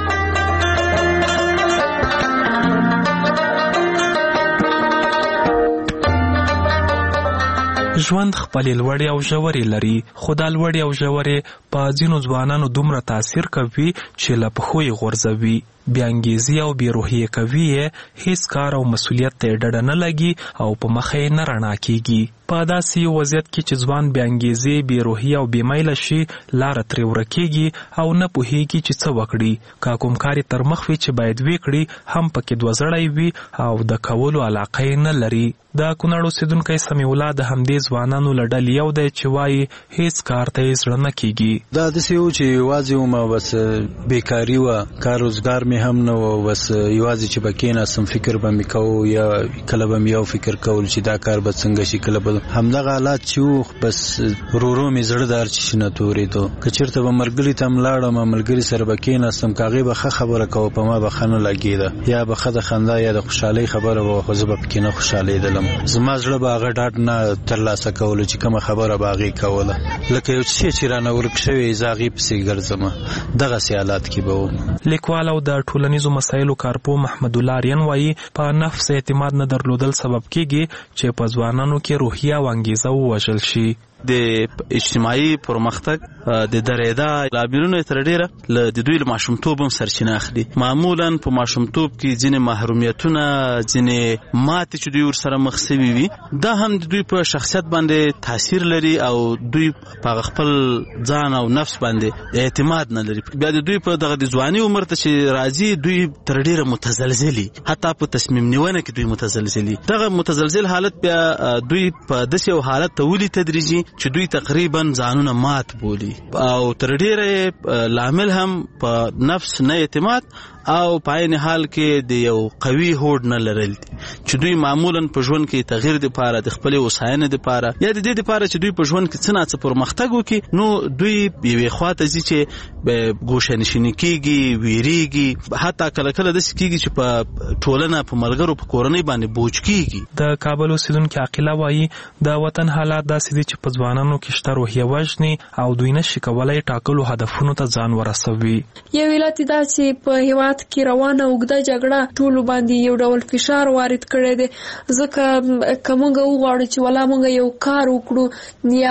ژوند خپلې لوړې او ژورې لري، خو دا لوړې او ژورې په ځینو ځوانانو دومره تاثیر کوي چې له پښو یې غورځوي. بې انګیزې او بې روحیې کوي یې، هیڅ کار او مسؤلیت ته یې ډډه نه لګي او په مخه یې نه رڼا کېږي. په داسې وضعیت کې چې ځوان بې انګیزې، بې روحیې او بې میله شي، لاره ترې ورکېږي او نه پوهېږي چې څه وکړي. که کوم کار یې تر مخ وي چې باید ویې کړي، هم پکې دوزړی وي او د کولو علاقه یې نه لري. د کونړ اوسېدونکی سمیع الله د همدې ځوانانو له ډلې یو دی چې وایي هیڅ کار ته یې زړه نه کېږي. دا داسې و چې یوازې وم، بس بېکاري وه، کار روزګار مې هم نه و، بس یوازې چې به کېناستم فکر به مې کوو، یا کله به مې یو فکر کول چې دا کار به څنګه شي، کله به همدغه حالات چې و، بس رورو مې زړه دار چې نه تورېدو. که چېرته به ملګري ته هم لاړم، ملګري سره به کېناستم، که هغې به ښه خبره کوه، په ما به ښه نه لګېده، یا به ښه د خندا یا د خوشحالۍ خبره به وه، خو زه به پکې نه خوشحالېدلم. زما زړه به هغه ډاډ نه ترلاسه کولو چې کومه خبره به هغې کوله، لکه یو څه چې رانه ورک شوی زه هغې پسې ګرځم. دغسې حالات کې به وم. لیکوال او د ټولنیزو مسایلو کارپوه محمد الله آریان وایي په نفس اعتماد نه درلودل سبب کېږي چې په ځوانانو کې روحیه او انګیزه ووژل شي. د اجتماعي پرمختګ د درېدا لاملونو تر ډیره له د دوی له ماشومتوب هم سرچینه اخلي. معمولا په ماشومتوب کې ځینې محرومیتونه، ځینې ماتې چې دوی ورسره مخ سوي وي، دا هم د دوی په شخصیت باندې تاثیر لري او دوی په خپل ځان او نفس باندې اعتماد نه لري. بیا د دوی په دغه د ځواني عمر ته چې راځي، دوی تر ډیره متزلزلي، حتی په تصمیم نیونه کې دوی متزلزلي. دغه متزلزل حالت بیا دوی په داسې یو حالت ته ولي تدریجي چې دوی تقریبا ځانونه مات بولي او تر ډیره لامل هم په نفس نه اعتماد او په عین حال کې د یو قوي هوډ نه لرل دي چې دوی معمولا په ژوند کې تغییر لپاره، د خپل وساینې لپاره، یا د دې لپاره چې دوی په ژوند کې څه نه څه پرمختګ وکړي، نو دوی یوې خوا ته ځي چې ګوښه‌نشیني کېږي، ویریږي، حتی کله کله داسې کېږي چې په ټولنه، په ملګرو، په کورنۍ باندې بوج کېږي. د کابل اوسېدونکي عاقله وایي د وطن حالات داسې دي چې په ځوانانو کې شته روحیه وژني او دوی نشي کولی ټاکلو هدفونو ته ځان ورسوي. یو علت دا چې په هېواد کې روانه اوږده جګړه ټولو باندې یو ډول فشار وارد کړی دی، ځکه که موږ وغواړو چې ولا موږ یو کار وکړو یا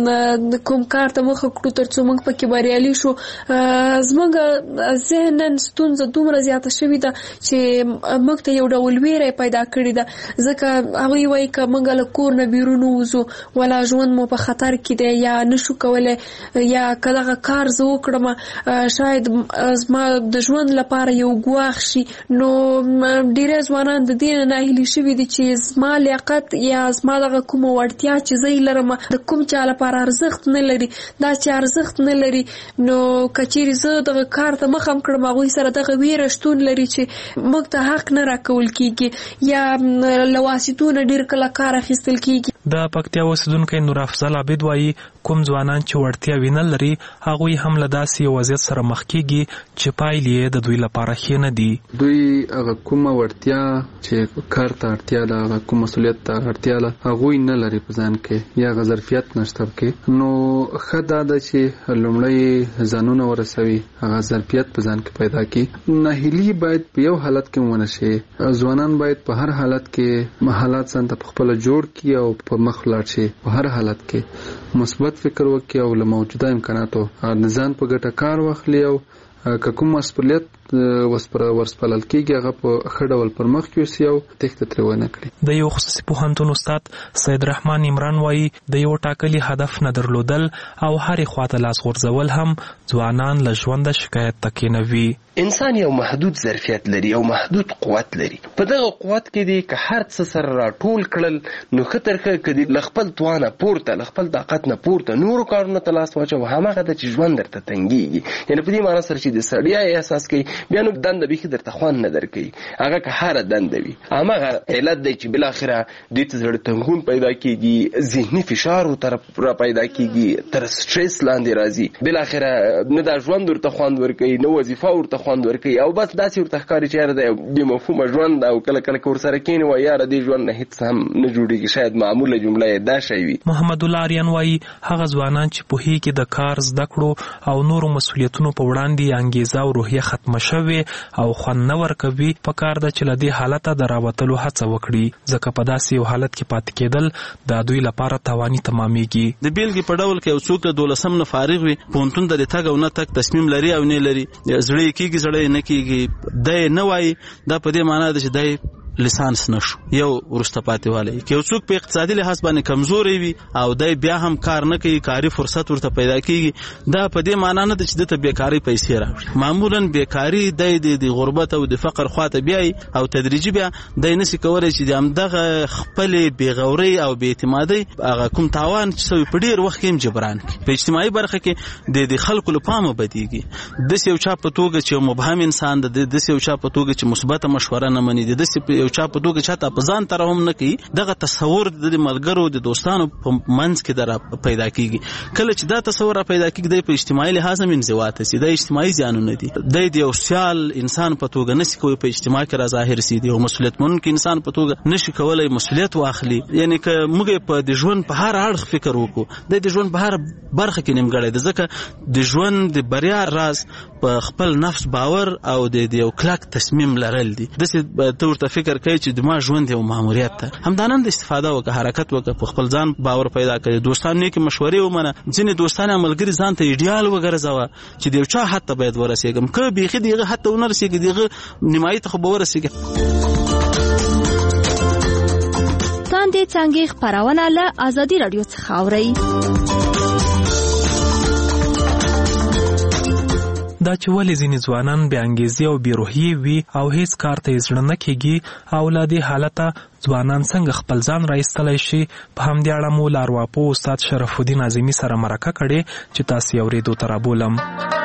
کوم کار ته مخه کړو تر څو موږ پکې بریالي شو، زموږ ذهناً ستونزه دومره زیاته شوې ده چې موږ ته یو ډول ویره پیدا کړې ده، ځکه هغوی وایي که موږ له کور نه بیرون ووځو ولا ژوند مو په خطر کې دی، یا نشو کولی، یا که دغه کار زه وکړم شاید زما د ژوند لپاره یو ګواښ شي. نو ډېری ځوانان د دې دونه ناهیلي شوي دي چې زما لیاقت یا زما دغه کومه وړتیا چې زه یې لرم د کوم چا لپاره ارزښت نه لري، دا چې ارزښت نه لري نو که چیرې زه دغه کار ته مخ هم کړم هغوی سره دغه ویره شتون لري چې موږ ته حق نه راکول کیږي یا له واسطو نه ډېر کله کار اخیستل کیږي. د پکتیا اوسیدونکی نور افضل عابد وایي کوم ځوانان چې وړتیاوې نه لري هغوی هم له داسې یو وضعیت سره مخ کیږي چې پایلې یې د دوی لپاره ښې نه دي. دوی هغه کومه وړتیا چې کار ته اړتیا ده، هغه کوم مسؤلیت ته اړتیا ده، هغوی نه لري په ځان کې یا هغه ظرفیت نشته پکې. نو ښه دا ده چې لومړی ځانونه ورسوي، هغه ظرفیت په ځان کې پیدا کړي. ناهیلي باید په یو حالت کې ونه شي. ځوانان باید په هر حالت کې حالات ځان ته په خپله جوړ کړي او په مخ ولاړ شي. په هر حالت کې مثبت فکر وکړي او له موجوده امکاناتو ځان په ګټه کار واخلي او که کوم مسؤلیت ورسپارل کېږي هغه په ښه ډول پر مخ یوسي او تېښته ترې ونه کړي. د یو خصوصي پوهنتون استاد سید رحمان عمران وایي د یو ټاکلي هدف نه درلودل او هرې خواته لاس غورځول هم ځوانان له ژونده شکایت ته کېنوي. انسان یو محدود ظرفیت لري او محدود قوت لري. په دغه قوت کې دی که هر څه سره راټول کړل نو ښه تر ښه که دی له خپل توانه پورته له خپل طاقت نه پورته نورو کارونو ته لاس واچوه، هماغه ده چې ژوند درته تنګېږي. یعنې په دې معنی سره چې د ستړیا احساس کوي بیا نو دنده بیخي درته خوند نه درکوي، هغه که هره دنده وي. هماغه علت دی چې بالاخره دوی ته زړه تنګون پیدا کېږي، ذهني فشار ورته را پیدا کېږي، تر سټرس لاندې راځي. بالاخره نه دا ژوند ورته خوند ورکوي، نه وظیفه ورته خوند ورکوي او بس داسې ورته ښکاري چې یاره دا یو بې مفهومه ژوند او کله کله که ورسره کښېني وایي یاره دې ژوند نه هېڅ هم نه جوړېږي. شاید معموله جمله یې دا شی وي. محمد الله آریان وایي هغه ځوانان چې پوهېږي د کار زده کړو او نورو مسؤلیتونو په وړاندې انګیزه او روحیه ختمه شوې او خوند نه ورکوي، پکار ده چې له دې حالته د راوتلو هڅه وکړي، ځکه په داسې یو حالت کې پاتې کېدل د دوی لپاره تاواني تمامېږي. د بیلګې په ډول کې یو څوک د دولسم نه فارغ وي، پوهنتون ته د تګ او نه تګ تصمیم لري او نه لري، زړه یې کېږي زړه یې نه کېږي، دی نه وایي، دا په دې معنا ده چې دی لسانس نشو یو ورسته پاتې والی. که یو څوک په اقتصادي لحاظ باندې کمزوری وي او دی بیا هم کار نه کوي، کاري فرصت ورته پیدا کېږي، دا په دې معنا نه ده چې دته بیکاري پیسې راوړي. معمولا بیکاري دی د غربت او د فقر خواته بیایي او تدریجي بیا دی نسي کولی چې د همدغه خپلې بېغورۍ او بېاعتمادۍ هغه کوم تاوان چې سوی په ډېر وخت کې هم جبران کړي. په اجتماعي برخه کې د خلکو له پامه بدېږي. داسې یو چا په توګه چې یو مبهم انسان ده، داسې یو چا په توګه چې مثبته مشوره نه مني، داسې یو چا په توګه چاته په ځان طرح هم نه کوي، دغه تصور د ملګرو د دوستانو په منځ کې در پیدا کیږي. کله چې دا تصور را پیدا کیږي دی په اجتماعي لحاظ هم انزوا ته سي، دا اجتماعي زیانونه دي. دی د یو سیال انسان په توګه نشي کوي په اجتماع کې را ظاهر سي، د یو مسؤلیت منونکي انسان په توګه نشي کولای مسؤلیت واخلي. یعنی که موږ په د ژوند په هر اړخ فکر وکړو، د د ژوند په هر برخه کې نیمګړی ده، ځکه د ژوند د بریا راز په خپل نفس باور او د یو کلک تصمیم لرل دي. داسې ته ورته فکر کوي چې د ما ژوند یو ماموریت ده، همدانن د استفاده وکړه، حرکت وکړه، په خپل ځان باور پیدا کړي، دوستان نیکې مشورې ومنه. ځینې دوستان یا ملګري ځان ته ایډیال وګرځوه چې د یو چا حد ته باید ورسېږم، که بیخي د هغه حد ته ونه رسېږي د هغه نیمایي ته خو به ورسېږي. څانګې څانګې خپرونه له ازادي راډیو څخه اورئ. دا چې ولې ځینې ځوانان بې انګیزې او بې روحیې وي او هیڅ کار ته یې زړه نه کېږي او له دې حالته ځوانان څنګه خپل ځان را ایستلی شي، په همدې اړه مو له ارواپوه استاد شرف الدین اعظمي سره مرکه کړې چې تاسې یې اورېدو ته رابولم.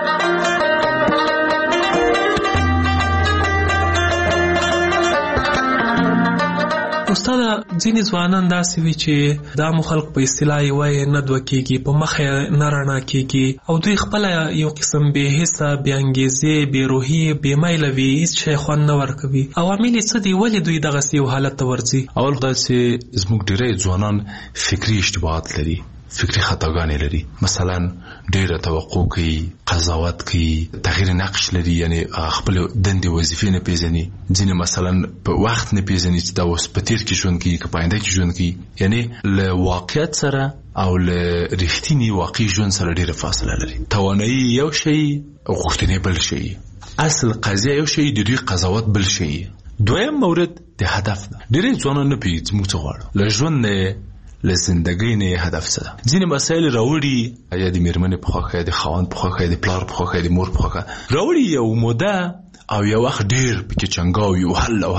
استاد، ځینې ځوانان داسې وي چې دا مو خلق په اصطلاح یې وایي نه دوه کېږي، په مخ یې نه رڼا کېږي او دوی خپله یو قسم بې حسه، بې انګیزې، بې روحي، بې میله وي، هېڅ شی خوند نه ورکوي. عوامل یې څه دي؟ ولې دوی دغسې یو حالت ته ورځي؟ اول خدای چې زموږ ډېری ځوانان فکري اشتباهات لري، فکري خطاګانې لري. مثلا ډېره توقع کوي، قضاوت کوي، تغییر نقش لري، یعنی خپل دندې وظیفې نه پیژني. ځینې مثلا په وخت نه پیژني چې دا اوس په تېر کې ژوند کوي که په آینده کې ژوند کوي. یعنی له واقعیت سره او له رښتیني واقعي ژوند سره ډېره فاصله لري. توانایي یو شی، غوښتنې بل شی، اصل قضیه یو شی، د دوی قضاوت بل شی. دویم مورد د هدف نه. ډېری ځوانان نه پوهېږي موږ څه غواړو له ژوند نه، له زندګۍ نه هدف څه ده. ځینې مسایل راوړي، یا د مېرمنې په خوښه، یا د خاوند په خوښه، یا د پلار په خوښه، یا د مور په خوښه راوړي، یو موده او یو وخت ډېر پکې چنګاو وي، وهله وهله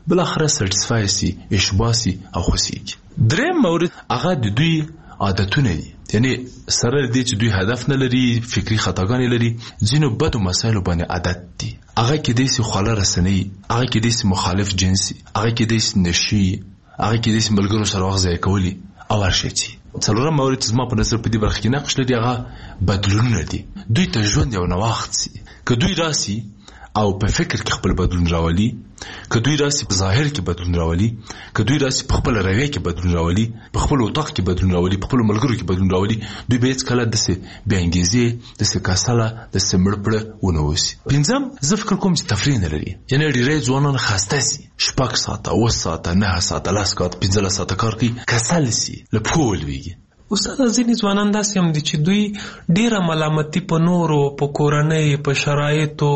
بل اخره سټیسفای سي اشباسي او خوسيږي. دریم مورد هغه د دوی عادتونه دي، یعنی سره دې چې دوی هدف نه لري، فکری خطاګانې لري، ځینو بدو مسایلو باندې عادت دي. هغه کې دې سي خاله رسنۍ، هغه کې دې سي مخالف جنسي، هغه کې دې سي نشي، هغه کې دې سي ملګرو سره وخت ضایع کولی او ورشي. څلورم مورد چې زما په نظر په دې برخه کې نقش لري هغه بدلونونه دي. دوی ته ژوند یو نوښت سي، که دوی راسي او په فکر کې خپل بدلون راولي، که دوی راسي په ظاهر کې بدلون راولي، که دوی راسي په خپل رویه کې بدلون راولي، په خپل اتاق کې بدلون راولي، په خپل ملګرو کې بدلون راولي، دوی به هیڅ کله داسې بې انګیزې، داسې کسله، داسې مړ پړه ونه اوسي. پنځم زه فکر کوم چې تفریح نه لري، یعنی ډېری ځوانان خسته سي، شپږ ساعته، اوه ساعته، نهه ساعته، لس ساعته، پنځلس ساعته کار کوي، کسل سي، له پښو ولوېږي. استاد ځینې ځوانان داسې هم دي چې دوی ډیره ملامتي په نورو، په کورنۍ، په شرایطو،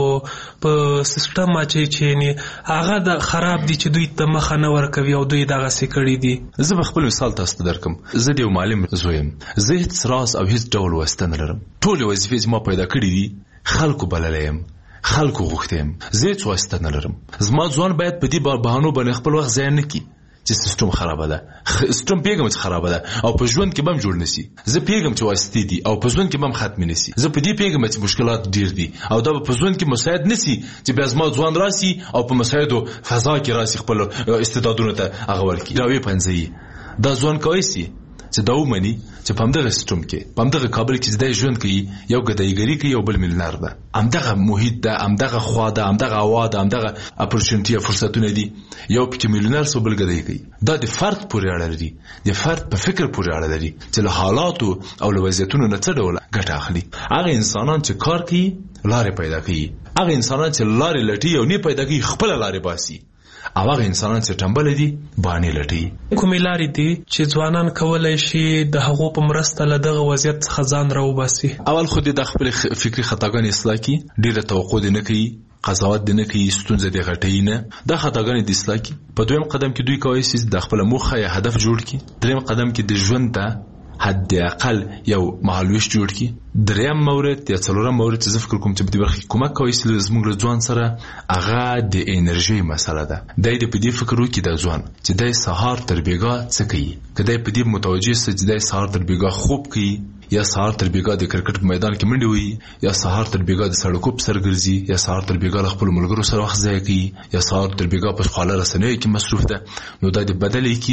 په سیستم اچوي چې هغه د خراب دي چې دوی ته مخه نه ورکوي او دوی دغسې کړي دي. زه به خپل مثال تاسو ته درکم. زه د یو معلم زوی یم، زه هېڅ راز او هېڅ ډول واسطه نه لرم. ټولې وظیفې چې ما پیدا کړي دي خلکو بللی یم، خلکو غوښتی یم، زه هېڅ واسطه نه لرم. زما ځوان باید په دې بهانو باندې خپل وخت ضایع نه کړي چې سیستم خرابه ده. سیستم پیغام چې خرابه ده او په ژوند کې بم جوړ نسی. زه پیغام چې واسطې دي او په ژوند کې بم ختم نسی. زه په دې پیغام چې مشکلات ډیر دي او دا په ژوند کې مساعد نسی چې بیا زما ځوان راسي او په مساعدو فضا کې راسي خپل استعدادونه ته هغه ورکی. دا وی پنځه دا ځوان کوي سي چې دا ومني چې په همدغه سیستم کې، په همدغه کابل کې چې دی ژوند کوي، یو ګدایګري کوي، یو بل میلیونر ده، همدغه محیط ده، همدغه خوا ده، همدغه هوا ده، همدغه اپورچونټي یا فرصتونه دي، یو پکې میلیونر سو بل ګدایي کوي. دا د فرد پورې اړه لري، د فرد په فکر پورې اړه لري چې له حالاتو او له وضعیتونو نه څه ډول ګټه اخلي. هغه انسانان چې کار کوي لارې پیدا کوي، هغه انسانان چې لارې لټي او نه پیدا کوي خپل لارې باسي، او هغه انسانان چې ټمبل دي باندې لټي. کومې لارې دي چې ځوانان کولای شي د هغو په مرسته له دغه وضعیت څخه ځان راوباسي؟ اول خو د خپل فکری خطاګانې اصلاح کړي، ډېره توقع دې نه کوي، قضاوت دې نه کوي، ستونزه دې غټوي نه، دا خطاګانې دې اصلاح کړي. په دویم قدم کې دوی کولی شي د خپل موخه یا هدف جوړ کړي. دریم قدم کې د ژوند ته حد اقل یو مهالویش جوړ کړي. دریم مورد یا څلورم مورد چې زه فکر کوم چې په دې برخه کې کومک کوي چې زموږ له ځوان سره هغه د انرژي مسله ده. دی د په دې فکر وکړي د ځوان چې دی سهار تر بېګا څه کوي، که دی په دې متوجه سي چې دی سهار تر بېګا خوب کوي، یا سهار تر بېګا د کرکټ په میدان کې منډې وهي، یا سهار تر بېګا د سړکو په سر ګرځي، یا سهار تر بېګا له خپلو ملګرو سره وخت ضایع کوي، یا سهار تر بېګا په خواله رسنیو کې مصروف ده، نو دا د بدلې کې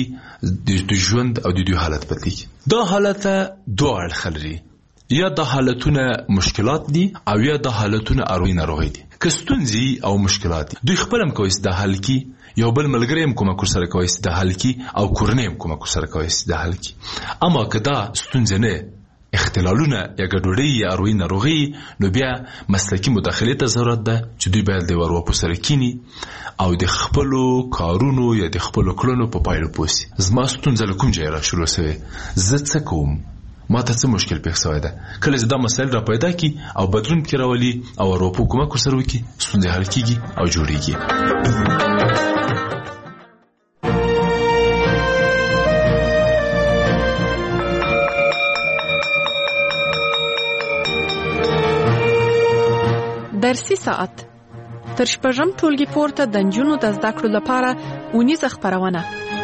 د ژوند او د دوی حالت بدلېږي. دا حالت دوه اړخه لري، یا دا حالتونه مشکلات دي او یا دا حالتونه اروي ناروغي دي. که ستونزې او مشکلات دي دوی خپل هم کوي چې د حل کی، یو بل ملګری هم کومک ورسره کوي چې د حل کی، او کورنۍ هم کومک ورسره کوي چې د حل کی. اما که دا ستونزې نه، اختلالونه یا ګډوډي یا اروي ناروغي، نو بیا مسلکي مداخلې ته ضرورت ده چې دوی باید د ورو په سره کینی او د خپلو کارونو یا د خپلو کړنو په پایلو پوه سي. زما ستونزه له کوم ځایه را شروع سوې، زه څه کوم، ما ته څه مشکل پېښ سوی ده. کله چې دا مسایل را پیدا کی او بدلون پکې راولي او اروپا کومک ورسره وکړي، ستونزې حل کېږي او جوړېږي. درسي ساعت تر شپږم ټولګي پورته د نجونو د زده کړو لپاره اونیزه خپرونه.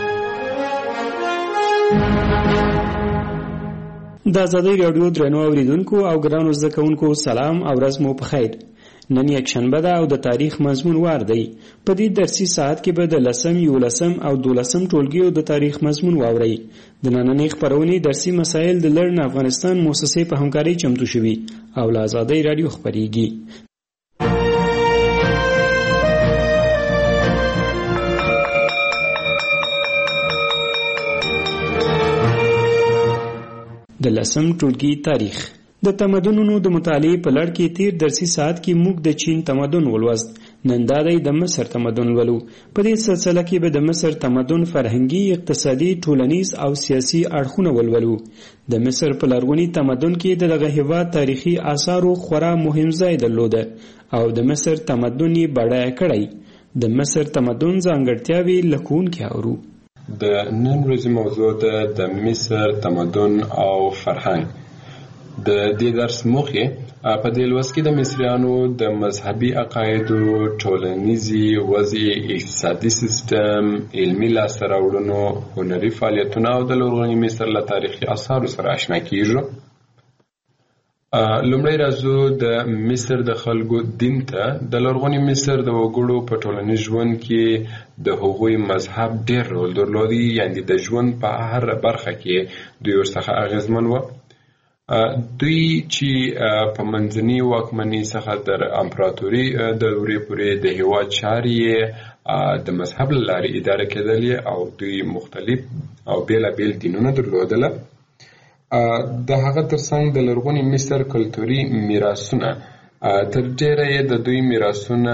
د آزادۍ راډیو درنو اوریدونکو او ګرانو زده کوونکو سلام او ورځ مو په خیر. نن یکشنبه ده او د تاریخ مضمون وار دی. په دې درسي ساعت کې به د لسم، یولسم او دولسم ټولګیو د تاریخ مضمون واورئ. د نننۍ خپرونې درسي مسایل د لرن افغانستان مؤسسې په همکارۍ چمتو شوي او له آزادۍ راډیو خپریږي. د لسم ټولګي تاریخ. د تمدنونو د مطالعې په لړ کې تیر درسي ساعت کې موږ د چین تمدن ولوست. نن دا دی د مصر تمدن ولو. په دې سلسله کې به د مصر تمدن فرهنګي، اقتصادي، ټولنیز او سیاسي اړخونه ولولو. د مصر په لرغوني تمدن کې د دغه هېواد تاریخي آثارو خورا مهم ځای درلوده او د مصر تمدن یې بډایه کړی. د مصر تمدن ځانګړتیاوې له ښوونکي اورو. د نن ورځې موضوع ده د مصر تمدن او فرهنګ. د دې درس موخې په دې لوست کې د مصریانو د مذهبي عقایدو، ټولنیزي وضع، اقتصادي سیستم، علمي لاسته راوړنو، هنري فعالیتونه او د لرغوني مصر له تاریخي آثارو سره آشنا کیږو. لومړی راځو د مصر د خلکو دین ته. د لرغوني مصر د وګړو په ټولنیز ژوند کې د هغوی مذهب ډېر رول درلودی، یعنې د ژوند په هر برخه کې دوی ورڅخه اغېزمن وو. دوی چې په منځني واکمنۍ څخه تر امپراتوري دورې پورې د هېواد چارې د مذهب له لارې اداره کېدلې او دوی مختلف او بېلابېل دینونه درلودله. د هغه ترڅنګ د لرغوني مصر کلتوري میراثونه تر ډېره یې د دوی میراثونه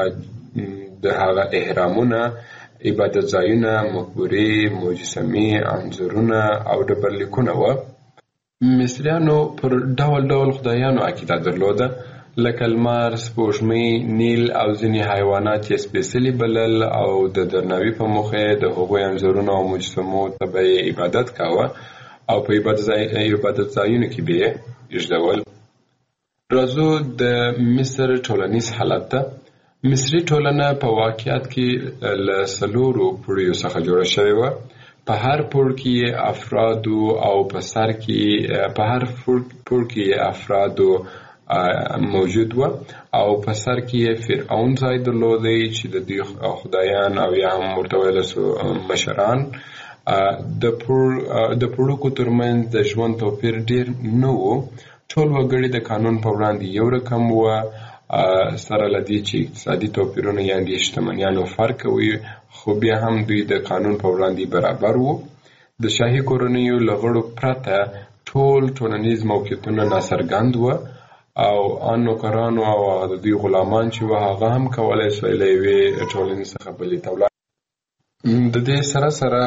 د هغه احرامونه، عبادت ځایونه، مقبرې، مجسمې، انځورونه او ډبرلیکونه وو. مصریانو پر ډول ډول خدایانو عقیده درلوده، لکه لمر، سپوږمۍ، نیل او ځینې حیوانات یې سپېڅلي بلل او د درناوي په موخه د هغوی انځورونو او مجسمو ته به یې عبادت کاوه او په عبادت ځایونو کې به یې ایږدول. راځو د مصر ټولنیز حالت ته. مصري ټولنه په واقعیت کې له څلورو پوړیو څخه جوړه شوې وه. په هر پوړ کې افرادو او په سر کې په هر پوړ کې افرادو موجود و او په سر کې فرعون ځای درلودی چې د دوی خدایان او یا هم ورته ویلی سو مشران. د پوړوکو ترمنځ د ژوند توپیر ډیر نه و. ټول وګړي د قانون په وړاندې یو رقم و، سره له دې چې اقتصادي توپیرونه یعنې شتمنیانو فرق وي، خو بیا هم دوی د قانون په وړاندې برابر وو. د شاهي کورنیو له غړو پرته ټول ټولنیز موقعیتونه ناڅرګند وو او ان نوکرانو او د دوی غلامان چې وو هغه هم کولی سوی له یوې ټولنې څخه بلې ته ولاړ. د دې سره سره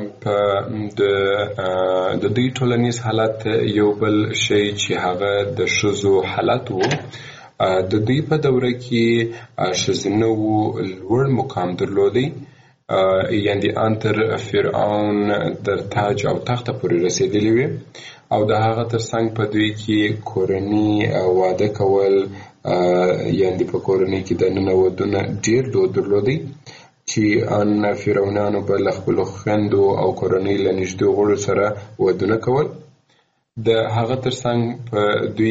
د دوی ټولنیز حالت یو بل شی چې هغه د ښځو حالت وو. د دوی په دوره کې ښځینه وو لوړ مقام درلودی، یعنې ان تر فرعون در تاج او تخته پورې رسېدلي وي او د هغه ترڅنګ په دوی کې کورني واده کول، یعنې په کورنۍ کې دننه ودونه ډېر دود درلودی چې ان فرعونانو به له خپلو خویندو او کورنۍ له نږدې غړو سره ودونه کول. د هغه ترڅنګ په دوی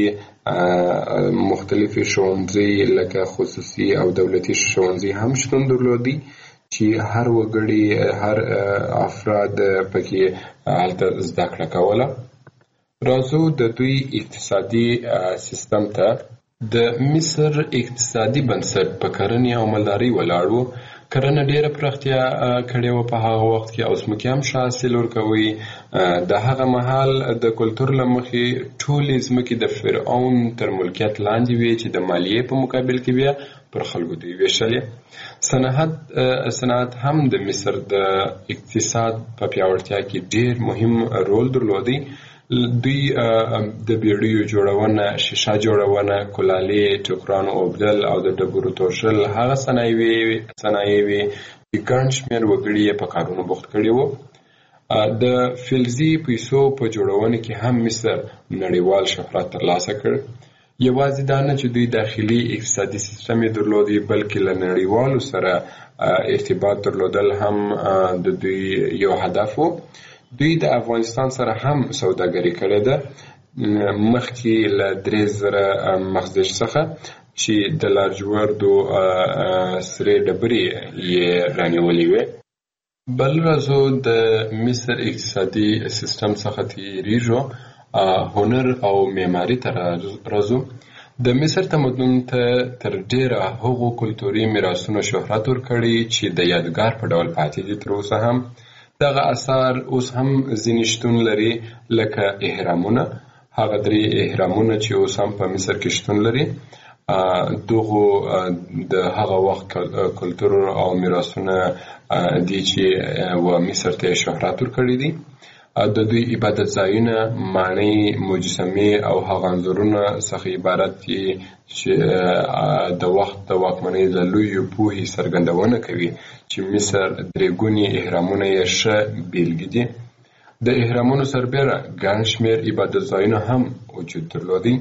کې مختلفې ښوونځي لکه خصوصي او دولتي ښوونځي هم شتون درلودي چې هر وګړي هر افراد پکې هلته زده کړه کوله. راځو د دوی اقتصادي سیستم ته. د مصر اقتصادي بنسټ په کرنې او مالدارۍ ولاړ و. کرنه ډیره پراختیا کړې وه په هغه وخت کې او ځمکې هم ښه حاصل ورکوي. د هغه مهال د کلتور له مخې ټولې ځمکې د فرعون تر ملکیت لاندې وې چې د مالیې په مقابل کې بیا پر خلکو دوی ویشلې. صنعت صنعت هم د مصر د اقتصاد په پیاوړتیا کې ډیر مهم رول درلودی. دوی د بیړیو جوړونه، شیشه جوړونه، کلالې، ټوکرانو اوبدل او د ډبرو توشل هغه صنایع وې چې ګڼ شمېر وګړي یې په کارونو بوخت کړي وو. د فلزي پیسو په جوړونه کې هم مصر نړیوال شهرت ترلاسه کړ. یوازې دا نه چې دوی داخلي اقتصادي سیستم یې درلودی، بلکې له نړیوالو سره ارتباط درلودل هم د دوی یو هدف و. دوی د افغانستان سره هم سوداګري کړې ده، مخکې له درې زره مخزن څخه چې د لاجوردو سرې ډبرې یې رانیولې وې. بل راځو د مصر اقتصادي سیستم څخه تیریږو، هنر او معماري ته راځو. د مصر تمدن ته تر ډیره هغو کلتوري میراثونو شهرت ورکړی چې د یادګار په ډول پاتې دي تر اوسه هم. دغه اثار اوس هم ځینې شتون لري، لکه احرامونه، هغه درې احرامونه چې اوس هم په مصر کې شتون لري. دغو د هغه وخت کلتور او میراثونه دي چې و مصر ته شهرت ورکړي دي. د دوی عبادت ځایونه، ماڼۍ، مجسمې او هغه انځورونه څخه عبارت دي چې د وخت د واکمنۍ له لویو پوهې څرګندونه کوي چې مصر درې ګونې اهرامونه یې ښه بیلګې دي. د اهرامونو سربیره ګڼ شمېر عبادت ځایونه هم وجود درلودي.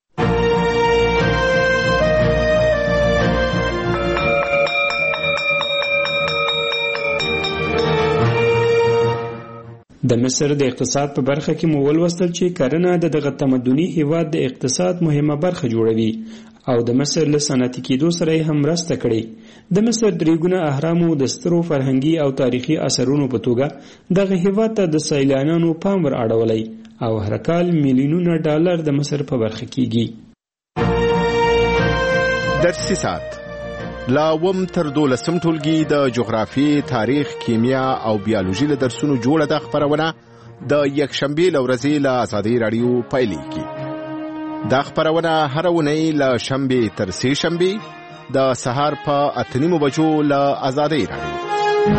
د مصر د اقتصاد په برخه کې مو ولوستل چې کرنه د دغه تمدني هیواد د اقتصاد مهمه برخه جوړوي او د مصر له صنعتي کېدو سره یې هم مرسته کړې. د مصر درې ګونه اهرامو د سترو فرهنګي او تاریخي اثرونو په توګه دغه هیواد ته د سیلانیانو پام ور اړولی او هر کال میلیونونه ډالر د مصر په برخه کېږي. درسي ساعت لا وم تر دولسم ټولګي د جغرافي، تاریخ، کیمیا او بیولوژي له درسونو جوړه د خبرونه د یکشنبې له ورځې له ازادي رادیو پیلېږي. دا خبرونه هره اونۍ له شنبې تر سې شنبې د سهار په اته نیمو بجو له ازادي رادیو.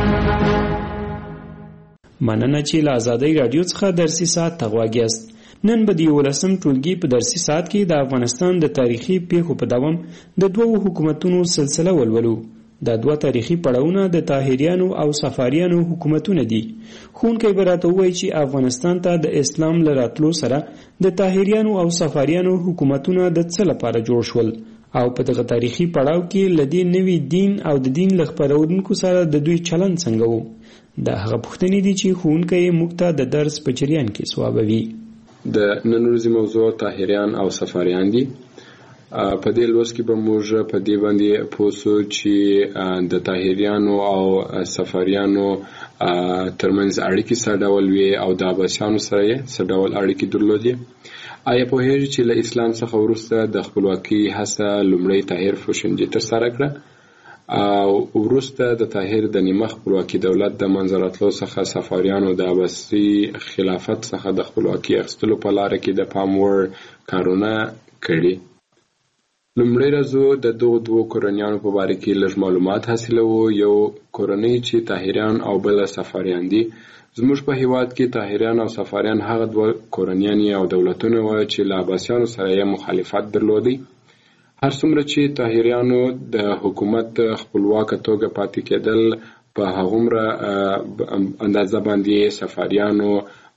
مننه چې له ازادي رادیو څخه درسي ساعت ته غواړئ یاست. نن به د یولسم ټولګي په درسي ساعت کې د افغانستان د تاریخي پیښو په دوام د دوو حکومتونو سلسله ولولو. دا دوه تاریخي پړاوونه د طاهریانو او صفاریانو حکومتونه دي. ښوونکی به راته ووایي چې افغانستان ته د اسلام له راتلو سره د طاهریانو او صفاریانو حکومتونه د څه لپاره جوړ شول او په دغه تاریخي پړاو کې له دې نوي دین او د دین له خپرونکو سره د دوی چلند څنګه و. دا هغه پوښتنې دي چې ښوونکی موږ ته د درس په جریان کې ځوابوي. د نن ورځې موضوع طاهریان او صفاریان دي. په دې لوست کې به موږ په دې باندې پوه شو چې د طاهریانو او صفاریانو ترمنځ اړیکې څه ډول وي او د عباسیانو سره یې څه ډول اړیکې درلودې. آیا پوهېږئ چې له اسلام څخه وروسته د خپلواکۍ هڅه لومړی طاهر فوشنجي ترسره کړه او وروسته د طاهر د نیمه خپلواکي دولت د منځه راتلو څخه صفاریانو د عباسي خلافت څخه د خپلواکي اخیستلو په لاره کې د پام وړ کارونه کړي. لومړی راځو د دغو دوو کورنیانو په باره کې لږ معلومات حاصلوو. یو کورنۍ چې طاهریان او بل صفاریان دي. زموږ په هیواد کې طاهریان او صفاریان هغه دوه کورنیان او دولتونه وو چې له عباسیانو سره یې مخالفت درلودی. هر څومره چې طاهریانو د حکومت خپلواکه توګه پاتې کېدل په هغومره اندازه باندې صفاریانو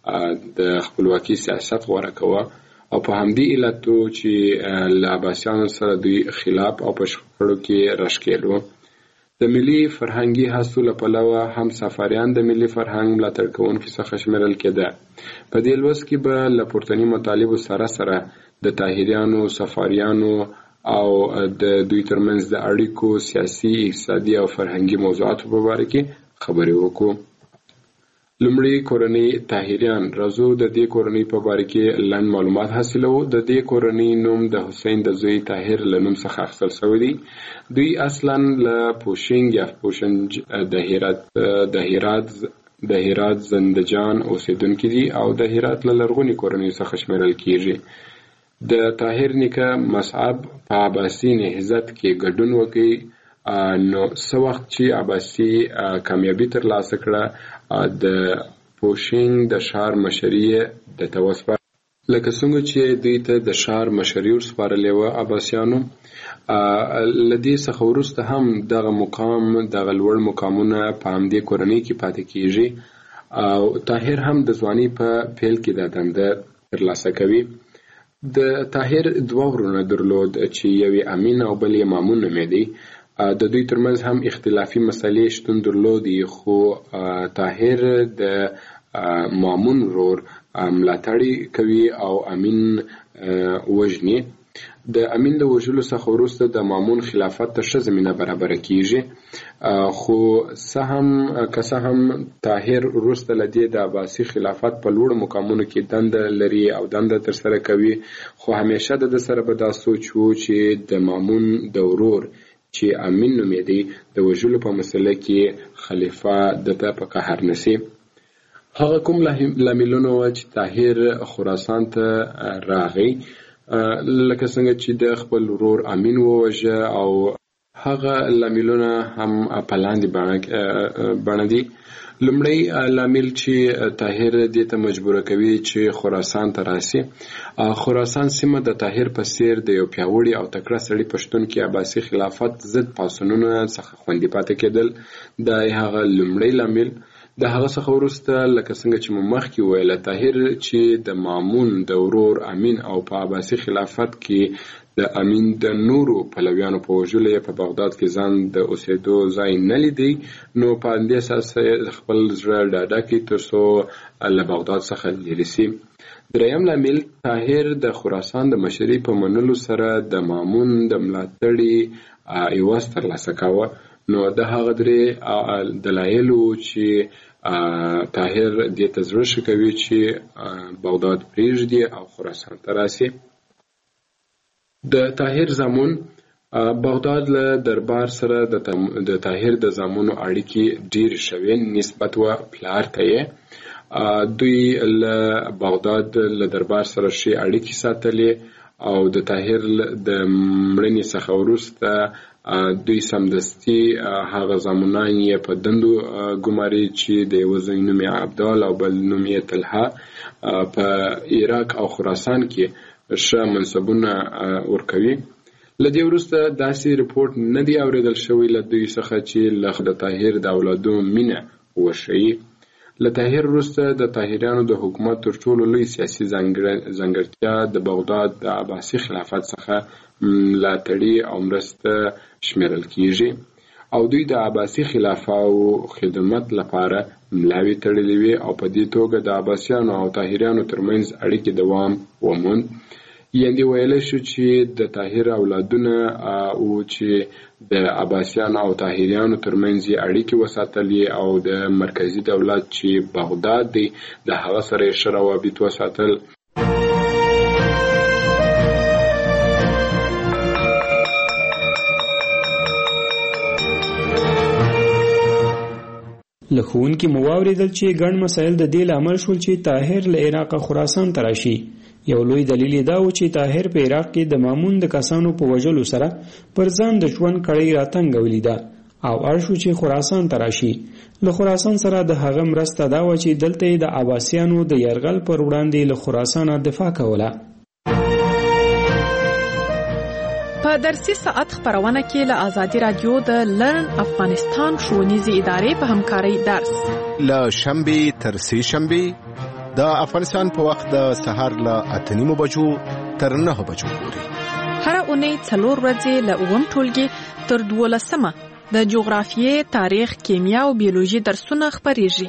د خپلواکي سیاست غوره کوه او په همدې علتو چې له عباسیانو سره دوی خلاف او په شخړو کې راښکېلو. د ملي فرهنګي هڅو له پلوه هم صفاریان د ملي فرهنګ ملاتړ کوونکي څخه شمیرل کېده. په دې لوست کې به له پورتني مطالبو سره سره د طاهریانو، صفاریانو او د دوی ترمنځ د اړیکو سیاسي، اقتصادي او فرهنګي موضوعاتو په باره کې خبرې وکړو. لومړی کورنۍ طاهریان. راځو د دې کورنۍ په باره کې لنډ معلومات حاصلوو. د دې کورنۍ نوم د حسین د زوی طاهر له نوم څخه اخیستل شوی دی. دوی اصلا له پوشنګ یا پوشنج د هرات د هرات د هرات زندجان اوسیدونکي دي او د هرات له لرغوني کورنۍ څخه شمیرل کیږي. د طاهر نیکه مصعب په عباسي نهضت کې ګډون وکړي. نو څه وخت چې عباسي کامیابي ترلاسه کړه د پوشنګ د ښار مشري د توسپه لکه څنګه چې دوی ته د ښار مشري ورسپارلې وه عباسیانو. له دې څخه وروسته هم دغه مقام دغه لوړ مقامونه په همدې کورنۍ کې پاتې کیږي او طاهر هم د ځوانۍ په پیل کې دا دنده ترلاسه کوي. د طاهر دوه ورونه درلود چې یو امین او بل یې مامون نومېدی. د دوی ترمنځ هم اختلافي مسلې شتون درلودي خو طاهر د مامون ورور ملاتړ کوي او امین وژني. د امین د وژلو څخه وروسته د مامون خلافت ته ښه زمینه برابره کیږي خو څه هم که څه هم طاهر وروسته له دې د عباسي خلافت په لوړو مقامونو کې دنده لري او دنده ترسره کوي خو همیشه د ده سره به دا سوچ و چې د مامون د ورور چې امین نومېدی د وژلو په مسله کې خلیفه د ته په قهر نسی. هغه کوم لاملونه وه چې طاهر خراسان ته راغی لکه څنګه چې د خپل ورور امین ووژه او هغه لاملونه هم په لاندې بڼه دي. لومړی لامل چې طاهر دې ته مجبوره کوي چې خراسان ته راسي. خراسان سیمه د طاهر په څیر د یو پیاوړي او تکړه سړي په شتون کې عباسي خلافت ضد پاڅونونو څخه خوندي پاتې کېدل. دا هغه لومړی لامل. د هغه څخه وروسته لکه څنګه چې مو مخکې وویله طاهر چې د مامون د ورور امین او په عباسي خلافت کې د امین د نورو پلویانو په وژلو یې په بغداد کې ځان د اوسېدو ځای نه لیدی، نو په همدې اساس خپل زړه ډاډه کړي تر څو له بغداد څخه لرې سي. دریم لامل طاهر د خراسان د مشرۍ په منلو سره د مامون د ملاتړي عوض ترلاسه کاوه. نو د هغه درې دلایلو چې طاهر دې ته زړه ښه کوي چې بغداد پرېږدي او خراسان ته راسي. د طاهر زامن بغداد له دربار سره د طاهر د زامنو اړیکې ډېرې شوې نسبت و پلار ته یې دوی له بغداد له دربار سره ښې اړیکې ساتلې او د طاهر د مړینې څخه وروسته دوی سمدستي هغه زامنان یې په دندو ګماري چې د یوه زوی نوم یې عبدال او بل نوم یې طلحه په عراق او خراسان کې ښه منصبونه ورکوي. له دې وروسته داسې رپورټ نه دی اورېدل شوی له دوی څخه چې له د طاهر د اولادو مینه وښیي. له طاهر وروسته د طاهریانو د حکومت تر ټولو لوی سیاسي ځانګړتیا د بغداد د عباسي خلافت څخه ملاتړي او مرسته شمیرل کیږي او دوی د عباسي خلافاو خدمت لپاره ملاوي تړلې وي او په دې توګه د عباسیانو او طاهریانو ترمنځ اړیکې دوام وموند. یعنې ویلی شو چې د طاهر اولادونه او چې د عباسیانو او طاهریانو ترمنځ اړیکې وساتلې او د مرکزي دولت چې بغداد دی د هغه سره یې ښه روابط وساتل. له ښوونکي مو واورېدل چې ګڼ مسایل د دې لامل شول چې طاهر له عراقه خراسان ته راشي. یو لوی دلیل دا و چې طاهر په عراق کې د مامون د کسانو په وژلو سره پر ځان د ژوند کړۍ راتنګولې ده او اړ شو چې خراسان ته راشي. له خراسان سره د هغه مرسته دا و چې دلته د عباسیانو د یرغل پر وړاندې له خراسانه دفاع کوله. په درسي ساعت خبرونه کې له آزادي رادیو د لرن افغانستان ښوونیزې ادارې په همکارۍ درس له شنبې تر سې شنبې د افغانستان په وخت د سهار له اته نیمو بجو تر نهه بجو پورې هره اونۍ څلور ورځې له اووم ټولګي تر دولسمه د جغرافیې، تاریخ، کیمیا او بیولوژي درسونه خپریږي.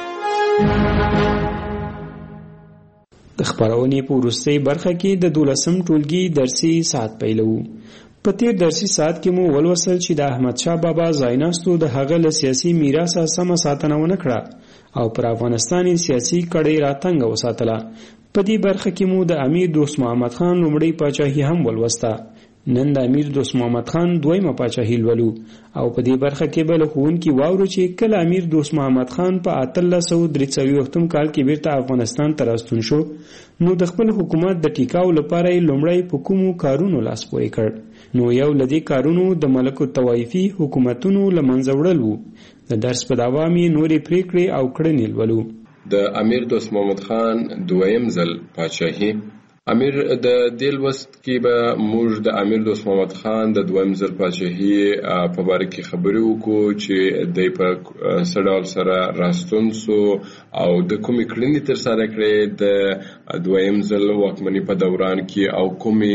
د خبرونې په وروستۍ برخه کې د دولسم ټولګي درسي ساعت پیلو. په تیر درسي ساعت کې مو ولوسل چې د احمد شاه بابا ځایناستو د هغه له سیاسي میراثه سمه ساتنه ونه کړه او پر افغانستان سیاسي کړۍ راتنګه وساتله. په دې برخه کې مو د امیر دوست محمد خان لومړی پاچاهي هم ولوسته. نن د امیر دوست محمد خان دویمه پاچاهي لولو او په دې برخه کې به له ښوونکي واورو چې کله امیر دوست محمد خان په اتلس سوه درې څلوېښتم کال کې بیرته افغانستان ته راستون شو نو د خپل حکومت د ټیکاو لپاره یې لومړی په کومو کارونو لاس پوی کړ. نو یو له دې کارونو د ملک الطوایفي حکومتونو له منځه وړل و. د درس په دوام یې نورې پریکړې او کړنې لولو. د امیر دوست محمد خان دویم ځل پاچاهي. امیر د دې لوست کې به موږ د امیر دوست محمد خان د دویم ځل پاچاهي په باره کې خبرې وکړو چې دی په څه ډول سره راستون سو او د کومې کړنې ترسره کړې د دویم ځل واکمنۍ په دوران کې او کومې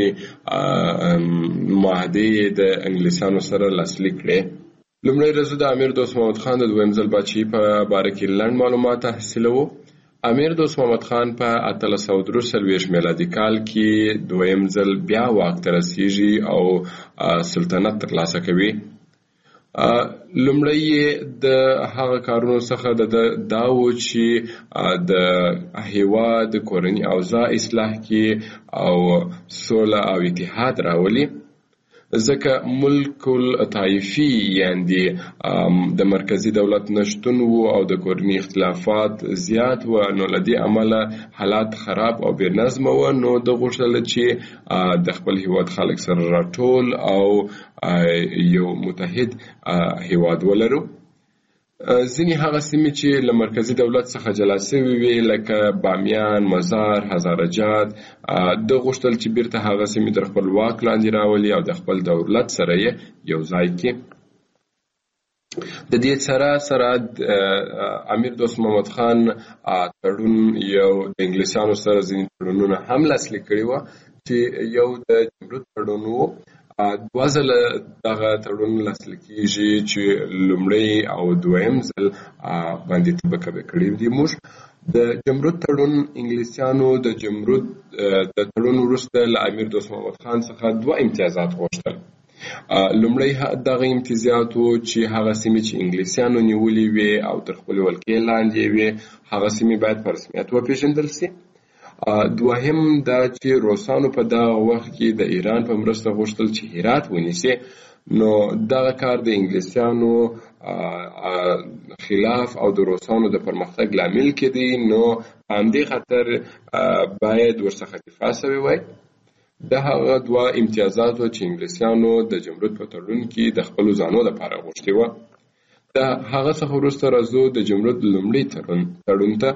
معاهدې د انګلیسانو سره لاسلیک کړې. لومړی ورځ د امیر دوست محمد خان د دویم ځل پاچاهي په باره کې لنډ معلومات حاصلوو. امیر دوست محمد خان په اتلس سوه درې څلوېښت میلادي کال کې دویم ځل بیا واک ته رسیږي او سلطنت ترلاسه کوي. لومړی د هغه کارونو څخه دا و چې د هیواد کورني اوضاع اصلاح کړي او سوله او اتحاد راولي. ځکه ملک الطایفي یعنې د مرکزي دولت نشتون و او د کورني اختلافات زیات و نو له دې امله حالات خراب او بې نظمه و. نو د غوښتل چې د خپل هیواد خلک سره راټول او یو متحد هیواد ولرو. ځینې هغه سیمې چې له مرکزي دولت څخه جلا شوې وې لکه بامیان، مزار، هزارجات د غوښتل چې بیرته هغه سیمې تر خپل واک لاندې راولي او د خپل دولت سره یې یو ځای کړي. د دې سره سره امیر دوست محمد خان تړون یو د انګلیسانو سره ځینې تړونونه هم لاسلیک کړي وو چې یو د جمرود تړون وو. دوه ځله دغه تړون لاسلیک کېږي چې لومړی او دویم ځل باندې طبقه کړي دي. موږ د جمرود تړون انګلیسانو د جمرود د تړون وروسته له امیر دوست محمد خان څخه دوه امتیازات غوښتل. لومړی دغه امتیازات وو چې هغه سیمې چې انګلیسانو نیولې وي او تر خپل ولکې لاندې وي هغه سیمې باید په رسمیت وپېژندل سي. دوهم دا چې روسانو په دغه وخت کې د ایران په مرسته غوښتل چې هرات ونیسي، نو دغه کار د انګلیسانو خلاف او د روسانو د پرمختګ لامل کېدی، نو همدې خاطر باید ورڅخه دفاع سوی وای. د هغه دوه امتیازات و چې انګلیسانو د جمرود په تړون کې د خپلو ځانو لپاره غوښتي وه. د هغه څخه وروسته راځو د جمرود لومړي تړون ته.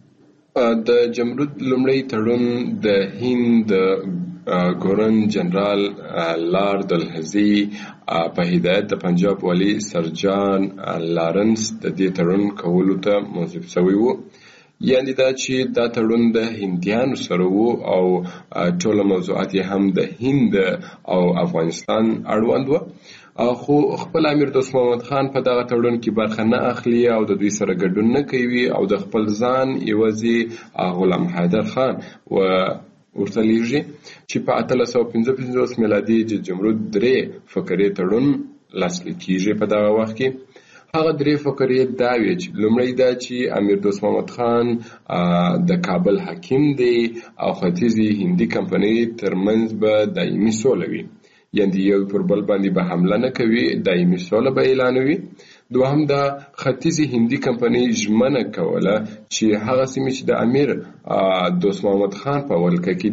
د جمرود لومړی تړون د هند د ګورن جنرال لارډ دلهزي په هدایت د پنجاب والي سرجان لارنس د دې تړون کولو ته موظف شوی و. یعنې دا چې دا تړون د هندیانو سره وو او ټوله موضوعات یې هم د هند او افغانستان اړوند وه. خو خپل امیر دوست محمد خان په دغه تړون کې برخه نه اخلي او د دوی سره ګډون نه کوي او د خپل ځان یوازې غلام حیدر خان و ورته لیږي چې په اتلس سوه پنځه پنځوس میلادي د جمرود درې فقرې تړون لاسلیک کېږي. په دغه وخت کې هغه درې فقرې دا وې چې لومړی دا چې امیر دوست محمد خان د کابل حاکم دی او ختیځي هندي کمپنۍ ترمنځ به دایمي سوله وي، یعنې یو پر بل باندې به حمله نه کوي، دایمي سوله به اعلانوي. دوهم دا ختیځي هندي کمپنۍ ژمنه کوله چې هغه سیمې چې د امیر دوست محمد خان په ولکه کې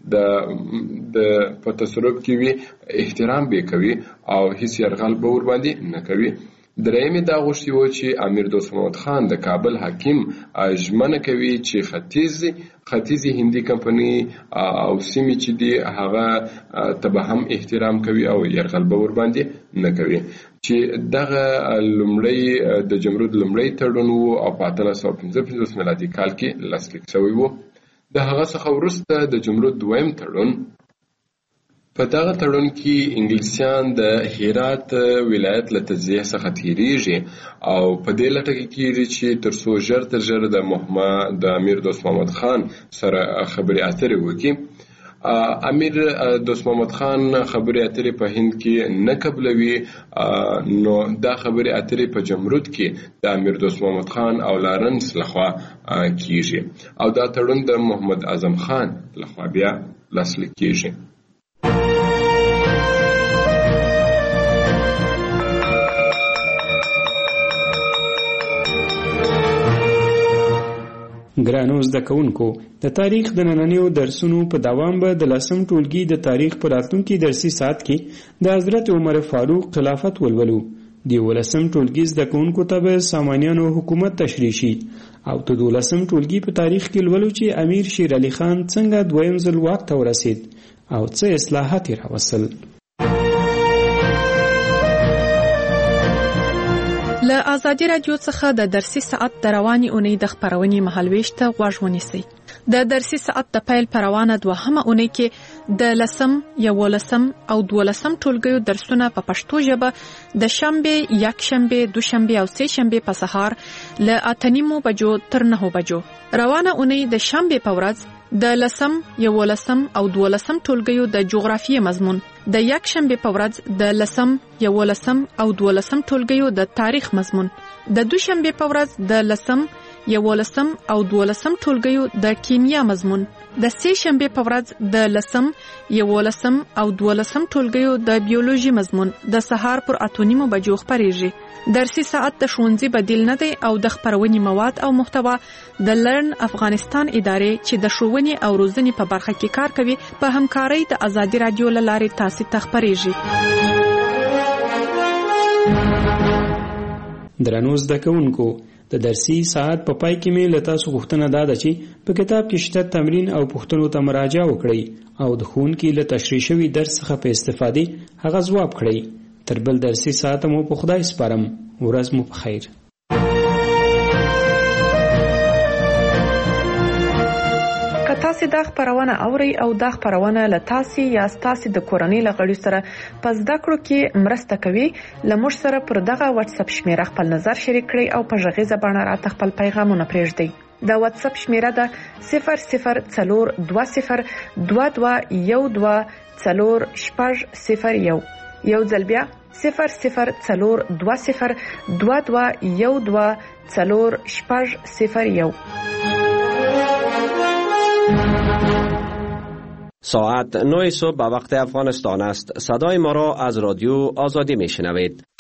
دي د په تصرف کې وي احترام به کوي او هیڅ یرغل به ورباندې نه کوي. درېیمې دا غوښتي وو چې امیر دوست محمد خان د کابل حاکم ژمنه کوي چې ختیځي ختیځي هندي کمپنۍ او سیمې چې دي هغه ته به هم احترام کوي او یرغل به ورباندې نه کوي. چې دغه لومړی د جمرود لومړی تړون وو او په اتلس سوه پنځه پنځوس میلادي کال کې لاسلیک شوی وو. د هغه څخه وروسته د جمرود دویم تړون. په دغه تړون کې انګلیسیان د هرات ولایت له تجزیه څخه تیریږي او په دې لټه کې کېږي چې تر څو ژر تر ژره د محمد د امیر دوست محمد خان سره خبرې اترې وکړي. امیر دوست محمد خان خبرې اترې په هند کې نه قبلوي، نو دا خبرې اترې په جمرود کې د امیر دوست محمد خان او لارنس لخوا کېږي او دا تړون د محمد اعظم خان لخوا بیا لاسلیک کېږي. ګرانو زده کوونکو، د تاریخ د نننیو درسونو په دوام به د لسم ټولګي د تاریخ په راتلونکي درسي ساعت کې د حضرت عمر فاروق خلافت ولولو. د یولسم ټولګي زده کوونکو ته به سامانیانو حکومت تشریح شي او د دولسم ټولګي په تاریخ کې لولو چې امیر شیر علي خان څنګه دویم ځل واک ته ورسید او څه اصلاحات یې راوستل. له ازادي رادیو څخه د درسي ساعت د رواني اونۍ د خبرونې مهالويش ته غوږ ونیسئ. د درسي ساعت د پیل پر روانه دوهمه اونۍ کې د لسم، یولسم او دولسم ټولګیو درسونه په پښتو ژبه د شنبه، یکشنبه، دوشنبه او سه شنبه په سهار له اته نیمو بجو تر نهو بجو. روانه اونۍ د شنبه په ورځ د لسم، یولسم او دولسم ټولګیو د جغرافیې مضمون، د یکشنبه په ورځ د لسم، یولسم او دولسم ټولګیو د تاریخ مضمون، د دوشنبه په ورځ د لسم، یولسم او دولسم ټولګیو د کیمیا مضمون، د سه شنبه په ورځ د لسم، یولسم او دولسم ټولګیو د بیولوژي مضمون د سهار پر اته نیمو بجو خبرېږي. درسي ساعت د ښوونځي بدیل نه دی او د خبرونې مواد او محتوا د لرن افغانستان ادارې چې د ښوونې او روزنې په برخه کې کار کوي په همکارۍ د ازادي رادیو له لارې تاسو ته خبرېږي. درنو زده کوونکو، د درسي ساعت په پای کې مې له تاسو غوښتنه دا ده چې په کتاب کې شته تمرین او پوښتنو ته مراجعه وکړئ او د ښوونکي له تشریح شوي درس څخه په استفادې هغه ځواب کړئ. تر بل درسي ساعت مو په خدای سپارم. ورځ مو په خیر. که تاسو دا خبرونه اوري او دا خبرونه له تاسو یا تاسو د کورنۍ لغړي سره پس د کړو کې مرسته کوي لمر سره پر دغه واتس اپ شمیره خپل نظر شریک کړئ او په ژغې زبانه راته خپل پیغامونه پرېږدئ. د واتس اپ شمیره ده صفر صفر څلور دوه صفر دوه دوه یو دوه څلور شپږ صفر یو. یو ځل بیا صفر صفر څلور دوه صفر دوه دوه یو دوه څلور شپږ صفر یو. ساعت نه صبح به وقت افغانستان است. صدای ما را از رادیو آزادی میشنوید.